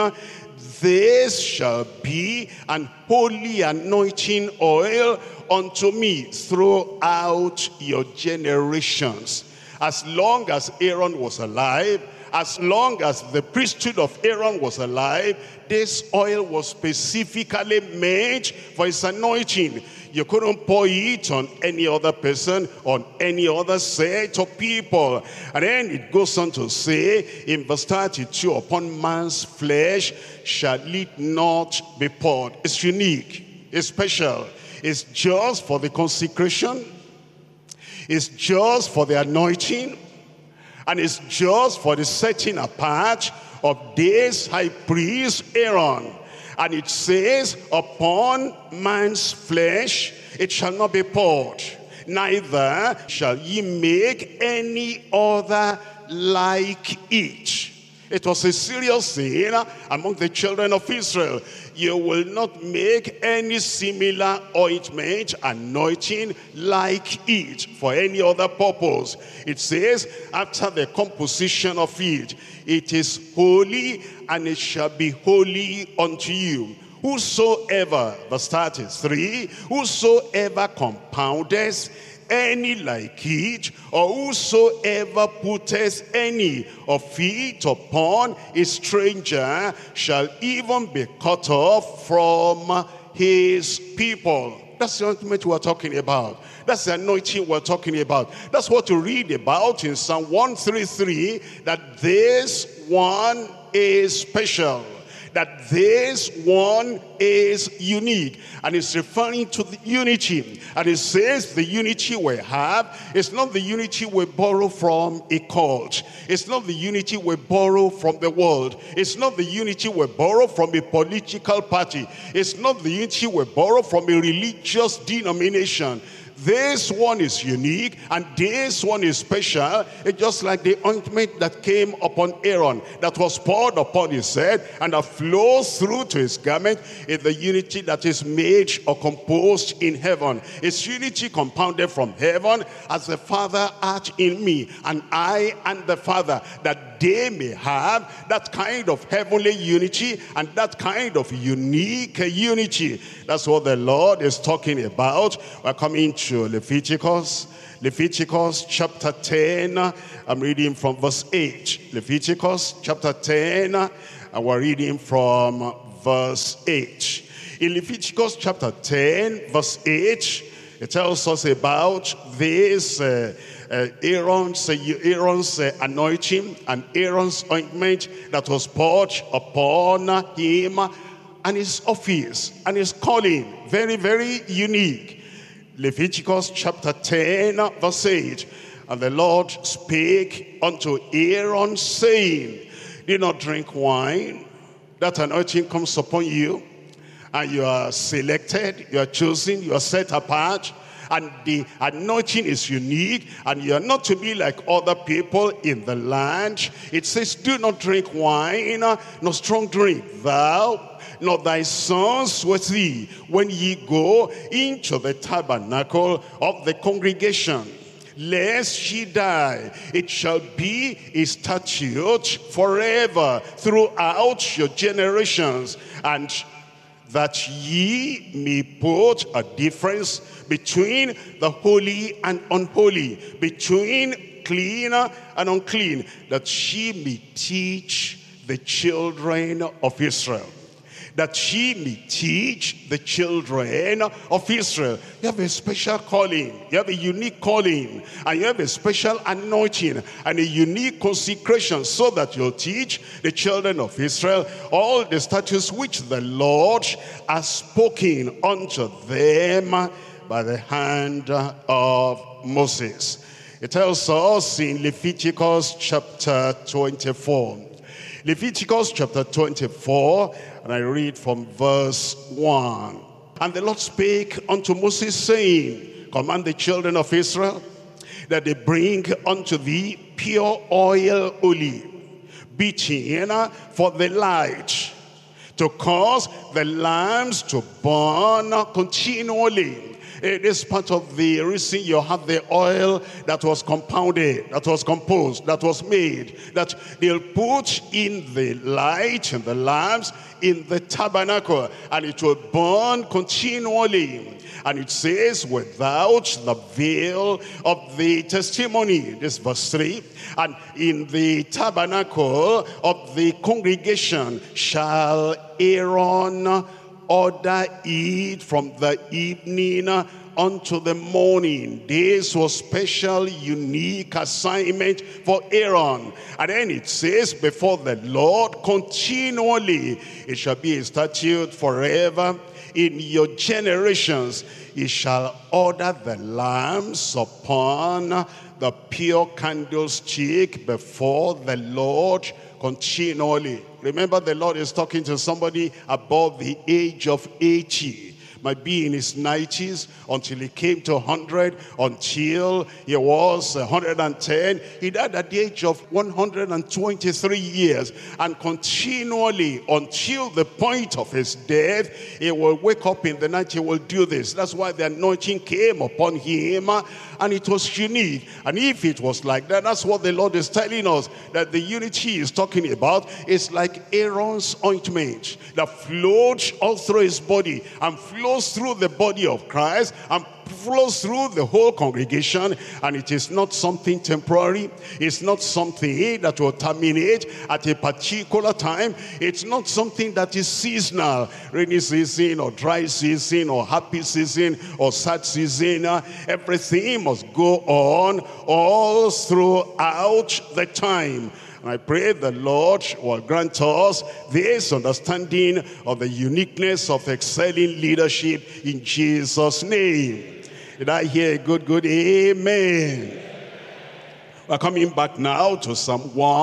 this shall be an holy anointing oil unto me throughout your generations. As long as Aaron was alive, as long as the priesthood of Aaron was alive, this oil was specifically made for his anointing. You couldn't pour it on any other person, on any other set of people. And then it goes on to say in verse 32, upon man's flesh shall it not be poured. It's unique, it's special. It's just for the consecration. It's just for the anointing. And it's just for the setting apart of this high priest Aaron. And it says, upon man's flesh it shall not be poured, neither shall ye make any other like it. It was a serious sin among the children of Israel. You will not make any similar ointment, anointing like it for any other purpose. It says, after the composition of it, it is holy, and it shall be holy unto you. Whosoever, verse 33, whosoever compoundeth any like it, or whosoever putteth any of it upon a stranger, shall even be cut off from his people. That's the ointment we're talking about. That's the anointing we're talking about. That's what you read about in Psalm 133, that this one is special, that this one is unique, and it's referring to the unity. And it says the unity we have is not the unity we borrow from a cult. It's not the unity we borrow from the world. It's not the unity we borrow from a political party. It's not the unity we borrow from a religious denomination. This one is unique, and this one is special. It's just like the ointment that came upon Aaron, that was poured upon his head and that flows through to his garment, in the unity that is made or composed in heaven. It's unity compounded from heaven, as the Father art in me, and I and the Father, that that they may have that kind of heavenly unity and that kind of unique unity. That's what the Lord is talking about. We're coming to Leviticus chapter 10. I'm reading from verse 8. Leviticus chapter 10, and we're reading from verse 8. In Leviticus chapter 10, verse 8, it tells us about this Aaron's anointing and Aaron's ointment that was poured upon him, and his office and his calling. Very, very unique. Leviticus chapter 10, verse 8. And the Lord spake unto Aaron, saying, do not drink wine. That anointing comes upon you, and you are selected, you are chosen, you are set apart, and the anointing is unique, and you are not to be like other people in the land. It says, do not drink wine, nor strong drink, thou, nor thy sons with thee, when ye go into the tabernacle of the congregation, lest ye die. It shall be a statute forever throughout your generations, and that ye may put a difference between the holy and unholy, between clean and unclean, that ye may teach the children of Israel. That ye may teach the children of Israel. You have a special calling, you have a unique calling, and you have a special anointing and a unique consecration, so that you'll teach the children of Israel all the statutes which the Lord has spoken unto them by the hand of Moses. It tells us in Leviticus chapter 24. Leviticus chapter 24, and I read from verse 1. And the Lord spake unto Moses, saying, command the children of Israel that they bring unto thee pure oil only, beaten for the light, to cause the lamps to burn continually. It is part of the reason you have the oil that was compounded, that was composed, that was made, that they'll put in the light and the lamps in the tabernacle, and it will burn continually. And it says, without the veil of the testimony, this verse 3, and in the tabernacle of the congregation shall Aaron order it from the evening unto the morning. This was special, unique assignment for Aaron. And then it says, before the Lord continually, it shall be a statute forever in your generations. He shall order the lamps upon the pure candlestick before the Lord continually. Remember, the Lord is talking to somebody above the age of 80. Might be in his 90s until he came to 100, until he was 110. He died at the age of 123 years. And continually, until the point of his death, he will wake up in the night, he will do this. That's why the anointing came upon him, and it was unique. And if it was like that, that's what the Lord is telling us, that the unity he's talking about is like Aaron's ointment that flowed all through his body and flows through the body of Christ and flows through the whole congregation. And it is not something temporary. It's not something that will terminate at a particular time. It's not something that is seasonal, rainy season or dry season or happy season or sad season. Everything must go on all throughout the time. And I pray the Lord will grant us this understanding of the uniqueness of excelling leadership in Jesus' name. Did I hear a good amen? We're coming back now to Psalm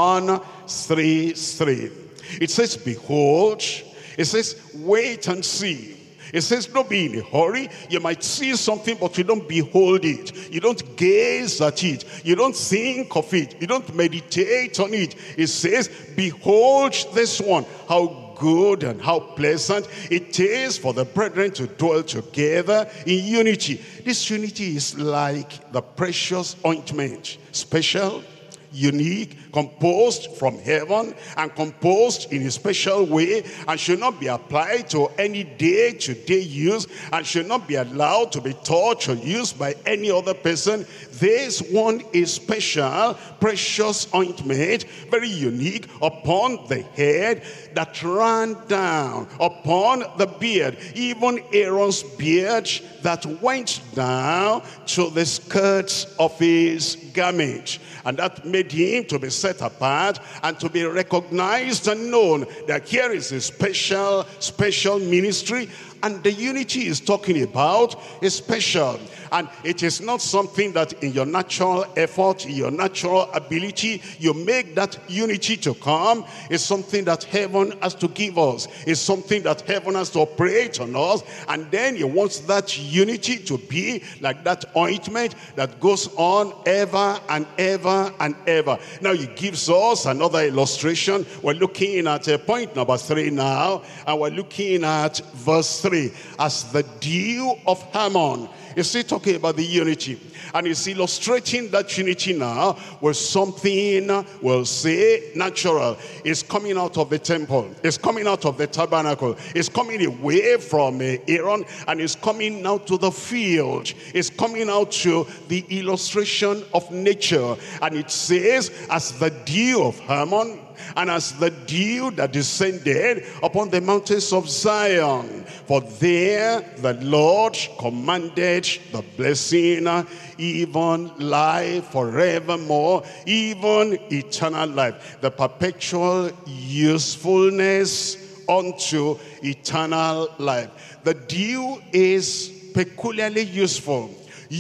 133. It says, behold, it says, wait and see. It says, don't be in a hurry. You might see something, but you don't behold it. You don't gaze at it. You don't think of it. You don't meditate on it. It says, behold this one, how good and how pleasant it is for the brethren to dwell together in unity. This unity is like the precious ointment, special, unique, composed from heaven and composed in a special way, and should not be applied to any day-to-day use, and should not be allowed to be touched or used by any other person. This one is special, precious ointment, very unique, upon the head, that ran down upon the beard, even Aaron's beard that went down to the skirts of his garment. And that made him to be set apart and to be recognized and known that here is a special ministry. And the unity is talking about is special. And it is not something that in your natural effort, in your natural ability, you make that unity to come. It's something that heaven has to give us. It's something that heaven has to operate on us. And then he wants that unity to be like that ointment that goes on ever and ever and ever. Now he gives us another illustration. We're looking at point number 3 now. And we're looking at verse 3. As the dew of Hermon. Is he talking about the unity? And he's illustrating that unity now with something, we'll say, natural. It's coming out of the temple. It's coming out of the tabernacle. It's coming away from Aaron, and it's coming out to the field. It's coming out to the illustration of nature. And it says, as the dew of Hermon, and as the dew that descended upon the mountains of Zion. For there the Lord commanded the blessing, even life forevermore, even eternal life, the perpetual usefulness unto eternal life. The dew is peculiarly useful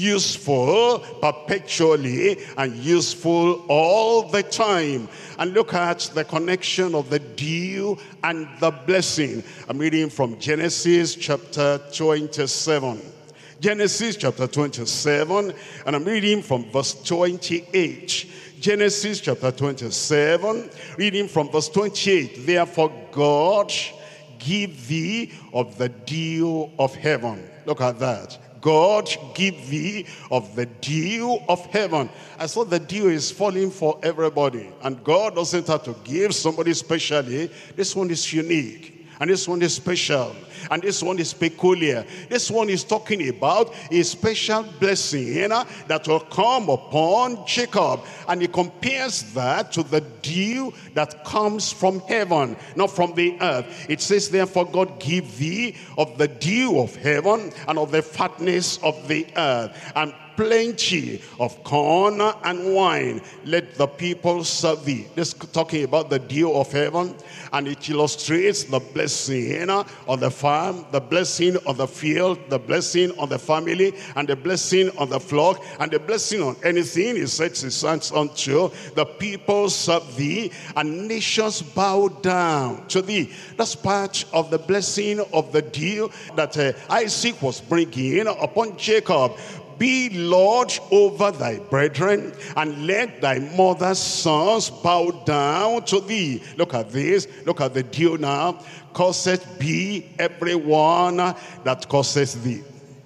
perpetually, and useful all the time. And look at the connection of the dew and the blessing. I'm reading from Genesis chapter 27. Genesis chapter 27, and I'm reading from verse 28. Genesis chapter 27, reading from verse 28. Therefore God give thee of the dew of heaven. Look at that. God give thee of the dew of heaven. I thought the dew is falling for everybody. And God doesn't have to give somebody specially. This one is unique. And this one is special. And this one is peculiar. This one is talking about a special blessing that will come upon Jacob. And he compares that to the dew that comes from heaven, not from the earth. It says, therefore God give thee of the dew of heaven and of the fatness of the earth, and plenty of corn and wine. Let the people serve thee. This is talking about the dew of heaven, and it illustrates the blessing on the farm, the blessing on the field, the blessing on the family, and the blessing on the flock, and the blessing on anything he sets his hands unto. The people serve thee, and nations bow down to thee. That's part of the blessing of the dew that Isaac was bringing upon Jacob. Be Lord over thy brethren, and let thy mother's sons bow down to thee. Look at this. Look at the dew now. Cursed be everyone that curses thee.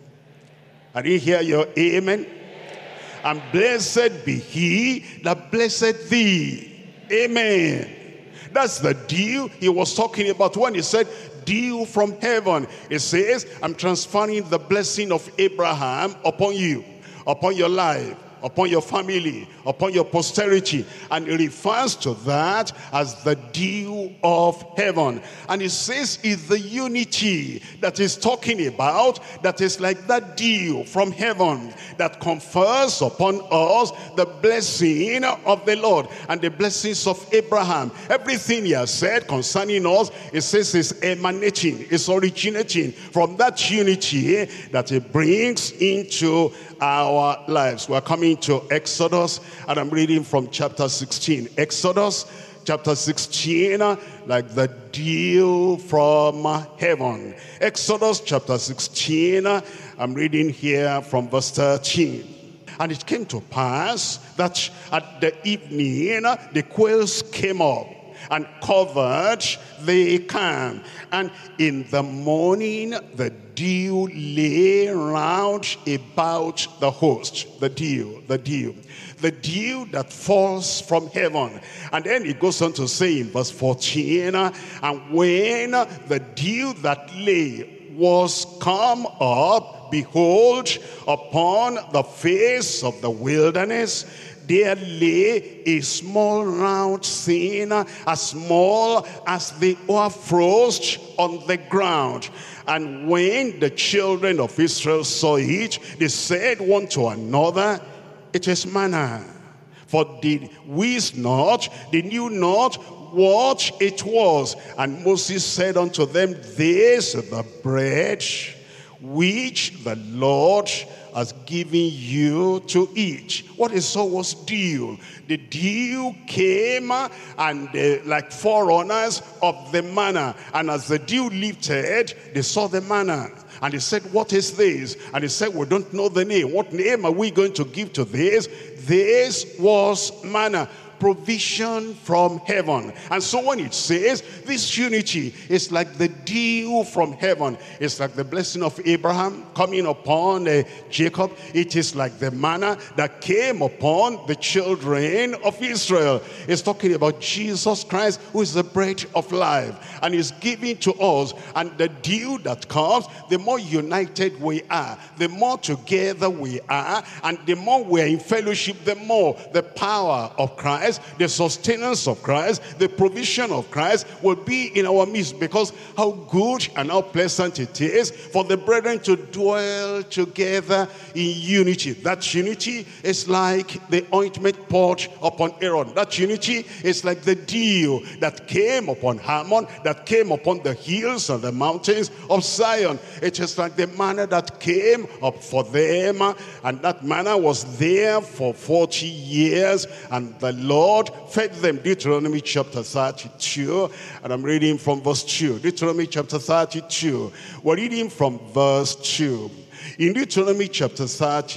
I didn't hear your amen. And blessed be he that blessed thee. Amen. That's the dew he was talking about when he said, dew from heaven. It says, I'm transferring the blessing of Abraham upon you, upon your life, upon your family, upon your posterity. And it refers to that as the dew of heaven. And it says it's the unity that is talking about, that is like that dew from heaven that confers upon us the blessing of the Lord and the blessings of Abraham. Everything he has said concerning us, it says is emanating, is originating from that unity that it brings into our lives. We're coming to Exodus, and I'm reading from chapter 16. Exodus chapter 16, like the dew from heaven. Exodus chapter 16, I'm reading here from verse 13. And it came to pass that at the evening the quails came up and covered the camp, and in the morning the dew lay round about the host. The dew. the dew that falls from heaven. And then it goes on to say in verse 14, and when the dew that lay was come up, behold, upon the face of the wilderness, there lay a small round thing, as small as the hoarfrost on the ground. And when the children of Israel saw it, they said one to another, it is manna. For they wist not, they knew not what it was. And Moses said unto them, this is the bread which the Lord has given you to eat. What they saw was dew. The dew came and like forerunners of the manna. And as the dew lifted, they saw the manna. And they said, what is this? And they said, we don't know the name. What name are we going to give to this? This was manna. Provision from heaven. And so when it says this unity is like the dew from heaven, it's like the blessing of Abraham coming upon Jacob, it is like the manna that came upon the children of Israel. It's talking about Jesus Christ, who is the bread of life, and is giving to us. And the dew that comes, the more united we are, the more together we are, and the more we're in fellowship, the more the power of Christ, the sustenance of Christ, the provision of Christ will be in our midst. Because how good and how pleasant it is for the brethren to dwell together in unity. That unity is like the ointment poured upon Aaron. That unity is like the dew that came upon Hammon, that came upon the hills and the mountains of Zion. It is like the manna that came up for them, and that manna was there for 40 years, and the Lord fed them. Deuteronomy chapter 32, and I'm reading from verse 2. Deuteronomy chapter 32, we're reading from verse 2. In Deuteronomy chapter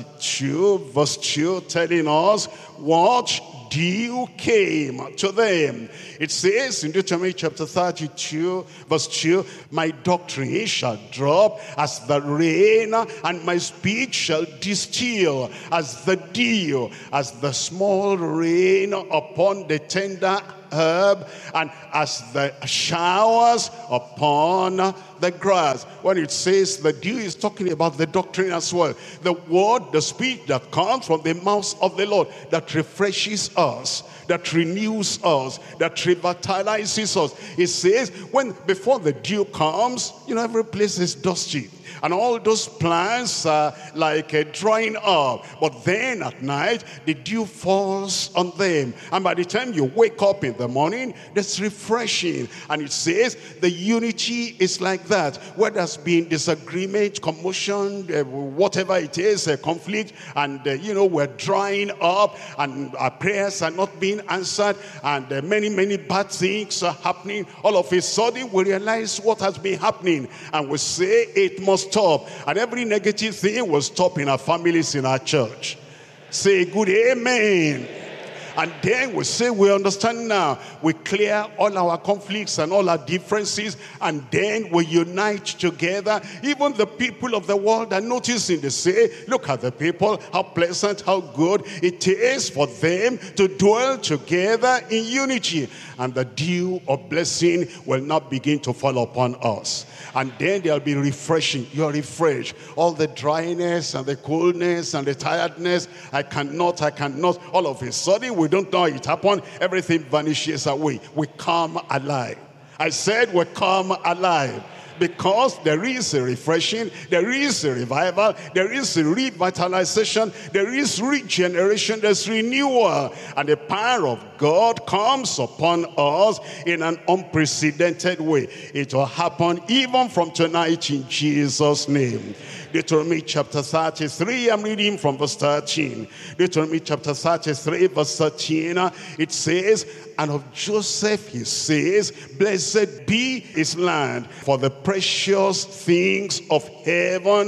32, verse 2, telling us what dew came to them. It says in Deuteronomy chapter 32, verse 2, my doctrine shall drop as the rain, and my speech shall distill as the dew, as the small rain upon the tender herb, and as the showers upon the grass. When it says the dew, is talking about the doctrine as well. The word, the speech that comes from the mouth of the Lord, that refreshes us, that renews us, that revitalizes us. It says, when before the dew comes, every place is dusty, and all those plants are like drying up. But then at night, the dew falls on them. And by the time you wake up in the morning, that's refreshing. And it says the unity is like that. Where there's been disagreement, commotion, whatever it is, conflict, and we're drying up, and our prayers are not being answered, and many bad things are happening. All of a sudden, we realize what has been happening, and we say it must stop. And every negative thing will stop in our families, in our church. Say good amen. And then we say we understand now. We clear all our conflicts and all our differences, and then we unite together. Even the people of the world are noticing. They say, look at the people, how pleasant, how good it is for them to dwell together in unity. And the dew of blessing will not begin to fall upon us. And then there'll be refreshing. You're refreshed. All the dryness and the coldness and the tiredness, I cannot. All of a sudden, we don't know it happened. Everything vanishes away. We come alive. I said we come alive. Because there is a refreshing, there is a revival, there is a revitalization, there is regeneration, there's renewal. And the power of God comes upon us in an unprecedented way. It will happen even from tonight in Jesus' name. Deuteronomy chapter 33, I'm reading from verse 13. Deuteronomy chapter 33, verse 13, it says, and of Joseph he says, blessed be his land, for the precious things of heaven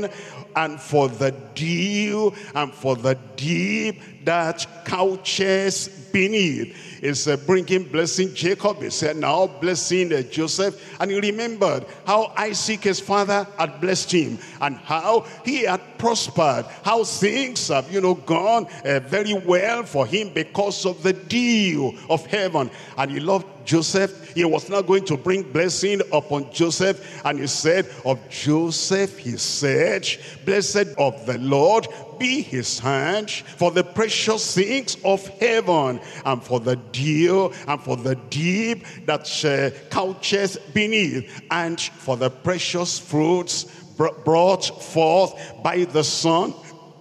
and for the dew, and for the deep that couches beneath. Is bringing blessing Jacob. He said, now blessing Joseph. And he remembered how Isaac, his father, had blessed him, and how he had prospered, how things have, gone very well for him because of the dew of heaven. And he loved Joseph. He was not going to bring blessing upon Joseph. And he said, of Joseph, he said, blessed of the Lord be his hand for the precious things of heaven, and for the dew, and for the deep that couches beneath, and for the precious fruits brought forth by the sun,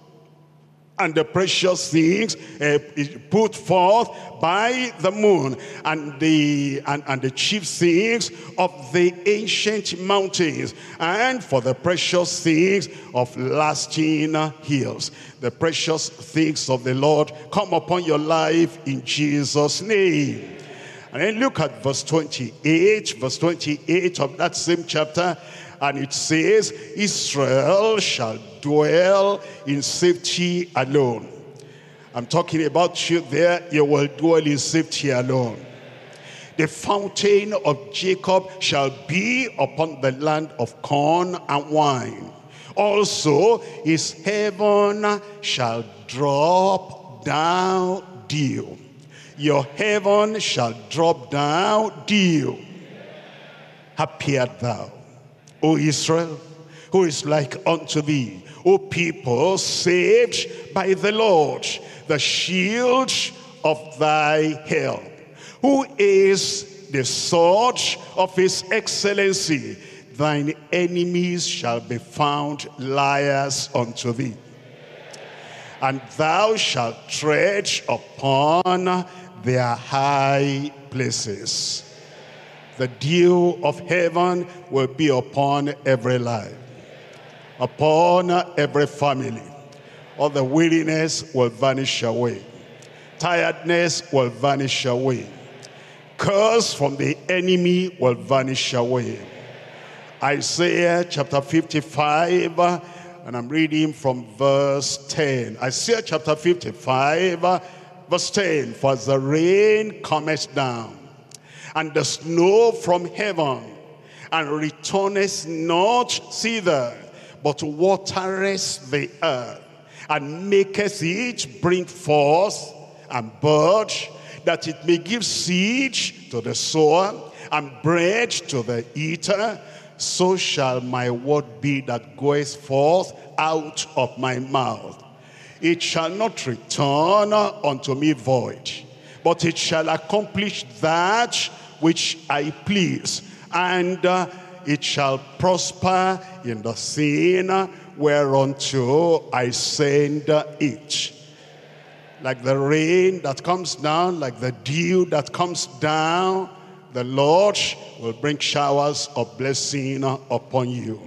and the precious things put forth by the moon, and the chief things of the ancient mountains, and for the precious things of lasting hills. The precious things of the Lord come upon your life in Jesus' name. And then look at verse 28 of that same chapter. And it says, Israel shall dwell in safety alone. I'm talking about you there. You will dwell in safety alone. The fountain of Jacob shall be upon the land of corn and wine. Also his heaven shall drop down dew. Your heaven shall drop down dew. Happy art thou, O Israel, who is like unto thee, O people saved by the Lord, the shield of thy help, who is the sword of his excellency. Thine enemies shall be found liars unto thee, and thou shalt tread upon their high places. The dew of heaven will be upon every life, upon every family. All the weariness will vanish away. Tiredness will vanish away. Curse from the enemy will vanish away. Isaiah chapter 55, and I'm reading from verse 10. Isaiah chapter 55, verse 10. For as the rain cometh down, and the snow from heaven, and returneth not thither, but watereth the earth, and maketh it bring forth and bud, that it may give seed to the sower, and bread to the eater, so shall my word be that goeth forth out of my mouth. It shall not return unto me void, but it shall accomplish that which I please, and it shall prosper in the thing whereunto I send it. Like the rain that comes down, like the dew that comes down, the Lord will bring showers of blessing upon you.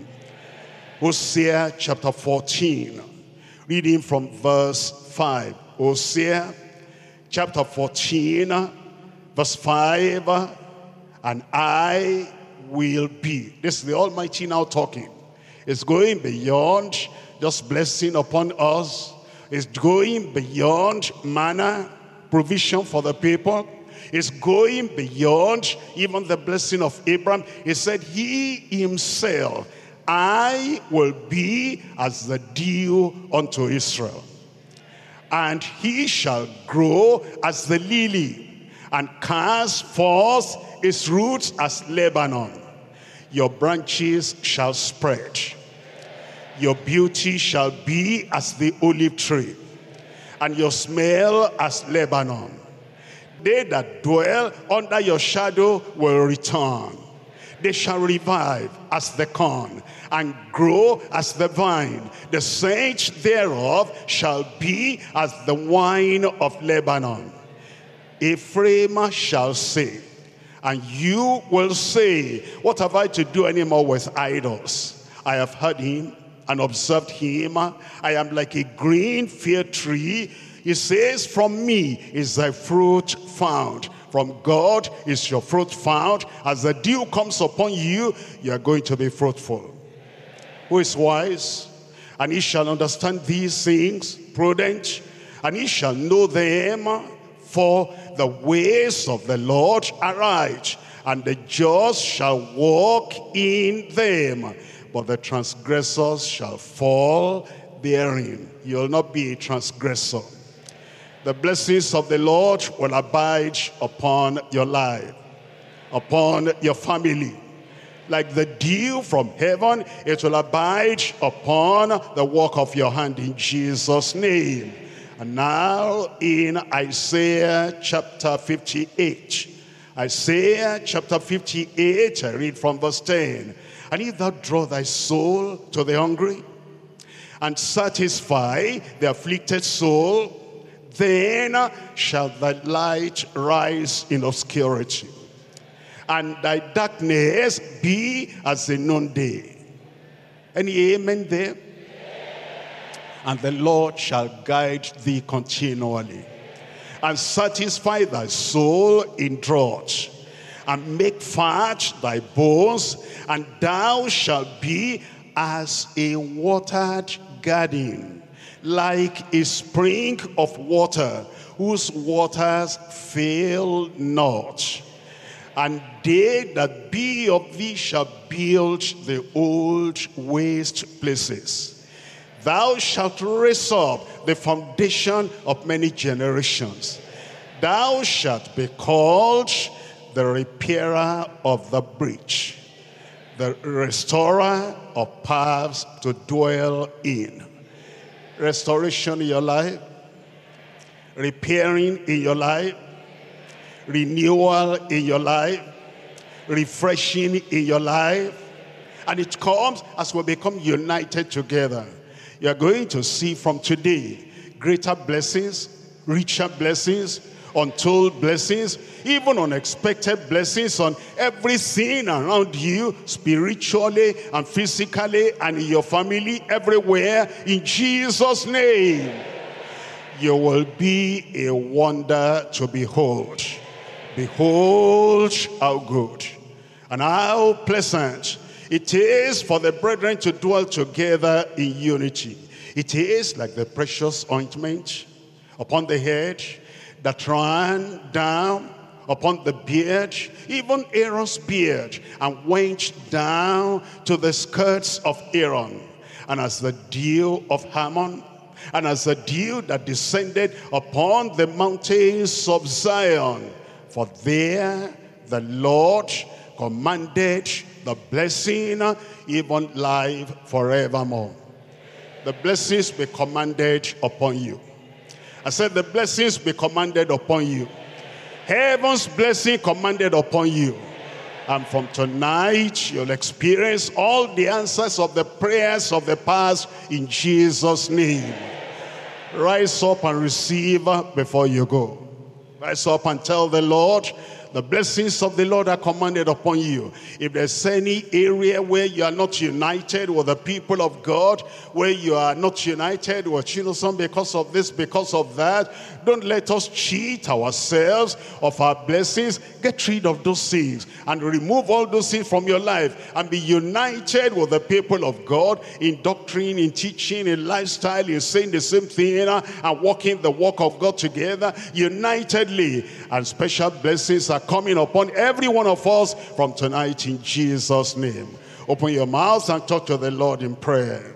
Hosea chapter 14, reading from verse 5. Hosea chapter 14, verse 5. And I will be. This is the Almighty now talking. It's going beyond just blessing upon us. It's going beyond manna, provision for the people. It's going beyond even the blessing of Abraham. He said, he himself, I will be as the dew unto Israel. And he shall grow as the lily, and cast forth its roots as Lebanon. Your branches shall spread. Your beauty shall be as the olive tree, and your smell as Lebanon. They that dwell under your shadow will return. They shall revive as the corn, and grow as the vine. The saints thereof shall be as the wine of Lebanon. Ephraim shall say, and you will say, what have I to do anymore with idols? I have heard him and observed him. I am like a green fir tree. He says, from me is thy fruit found. From God is your fruit found. As the dew comes upon you, you are going to be fruitful. Who is wise? And he shall understand these things, prudent, and he shall know them, for the ways of the Lord are right, and the just shall walk in them, but the transgressors shall fall therein. You'll not be a transgressor. The blessings of the Lord will abide upon your life, upon your family. Like the dew from heaven, it will abide upon the work of your hand in Jesus' name. And now in Isaiah chapter 58. Isaiah chapter 58, I read from verse 10. And if thou draw thy soul to the hungry, and satisfy the afflicted soul, then shall thy light rise in obscurity, and thy darkness be as the noonday. Any amen there? And the Lord shall guide thee continually, and satisfy thy soul in drought, and make fat thy bones, and thou shalt be as a watered garden, like a spring of water, whose waters fail not. And they that be of thee shall build the old waste places. Thou shalt raise up the foundation of many generations. Thou shalt be called the repairer of the breach, the restorer of paths to dwell in. Restoration in your life, repairing in your life, renewal in your life, refreshing in your life. And it comes as we become united together. You are going to see from today greater blessings, richer blessings, untold blessings, even unexpected blessings on everything around you, spiritually and physically, and in your family, everywhere, in Jesus' name. You will be a wonder to behold. Behold how good and how pleasant it is for the brethren to dwell together in unity. It is like the precious ointment upon the head that ran down upon the beard, even Aaron's beard, and went down to the skirts of Aaron. And as the dew of Hermon, and as the dew that descended upon the mountains of Zion, for there the Lord commanded the blessing, even life forevermore. The blessings be commanded upon you. I said the blessings be commanded upon you. Heaven's blessing commanded upon you. And from tonight, you'll experience all the answers of the prayers of the past in Jesus' name. Rise up and receive before you go. Rise up and tell the Lord, the blessings of the Lord are commanded upon you. If there's any area where you are not united with the people of God, where you are not united with some because of this, because of that, don't let us cheat ourselves of our blessings. Get rid of those things and remove all those things from your life and be united with the people of God in doctrine, in teaching, in lifestyle, in saying the same thing and walking the walk of God together unitedly. And special blessings are coming upon every one of us from tonight in Jesus' name. Open your mouths and talk to the Lord in prayer.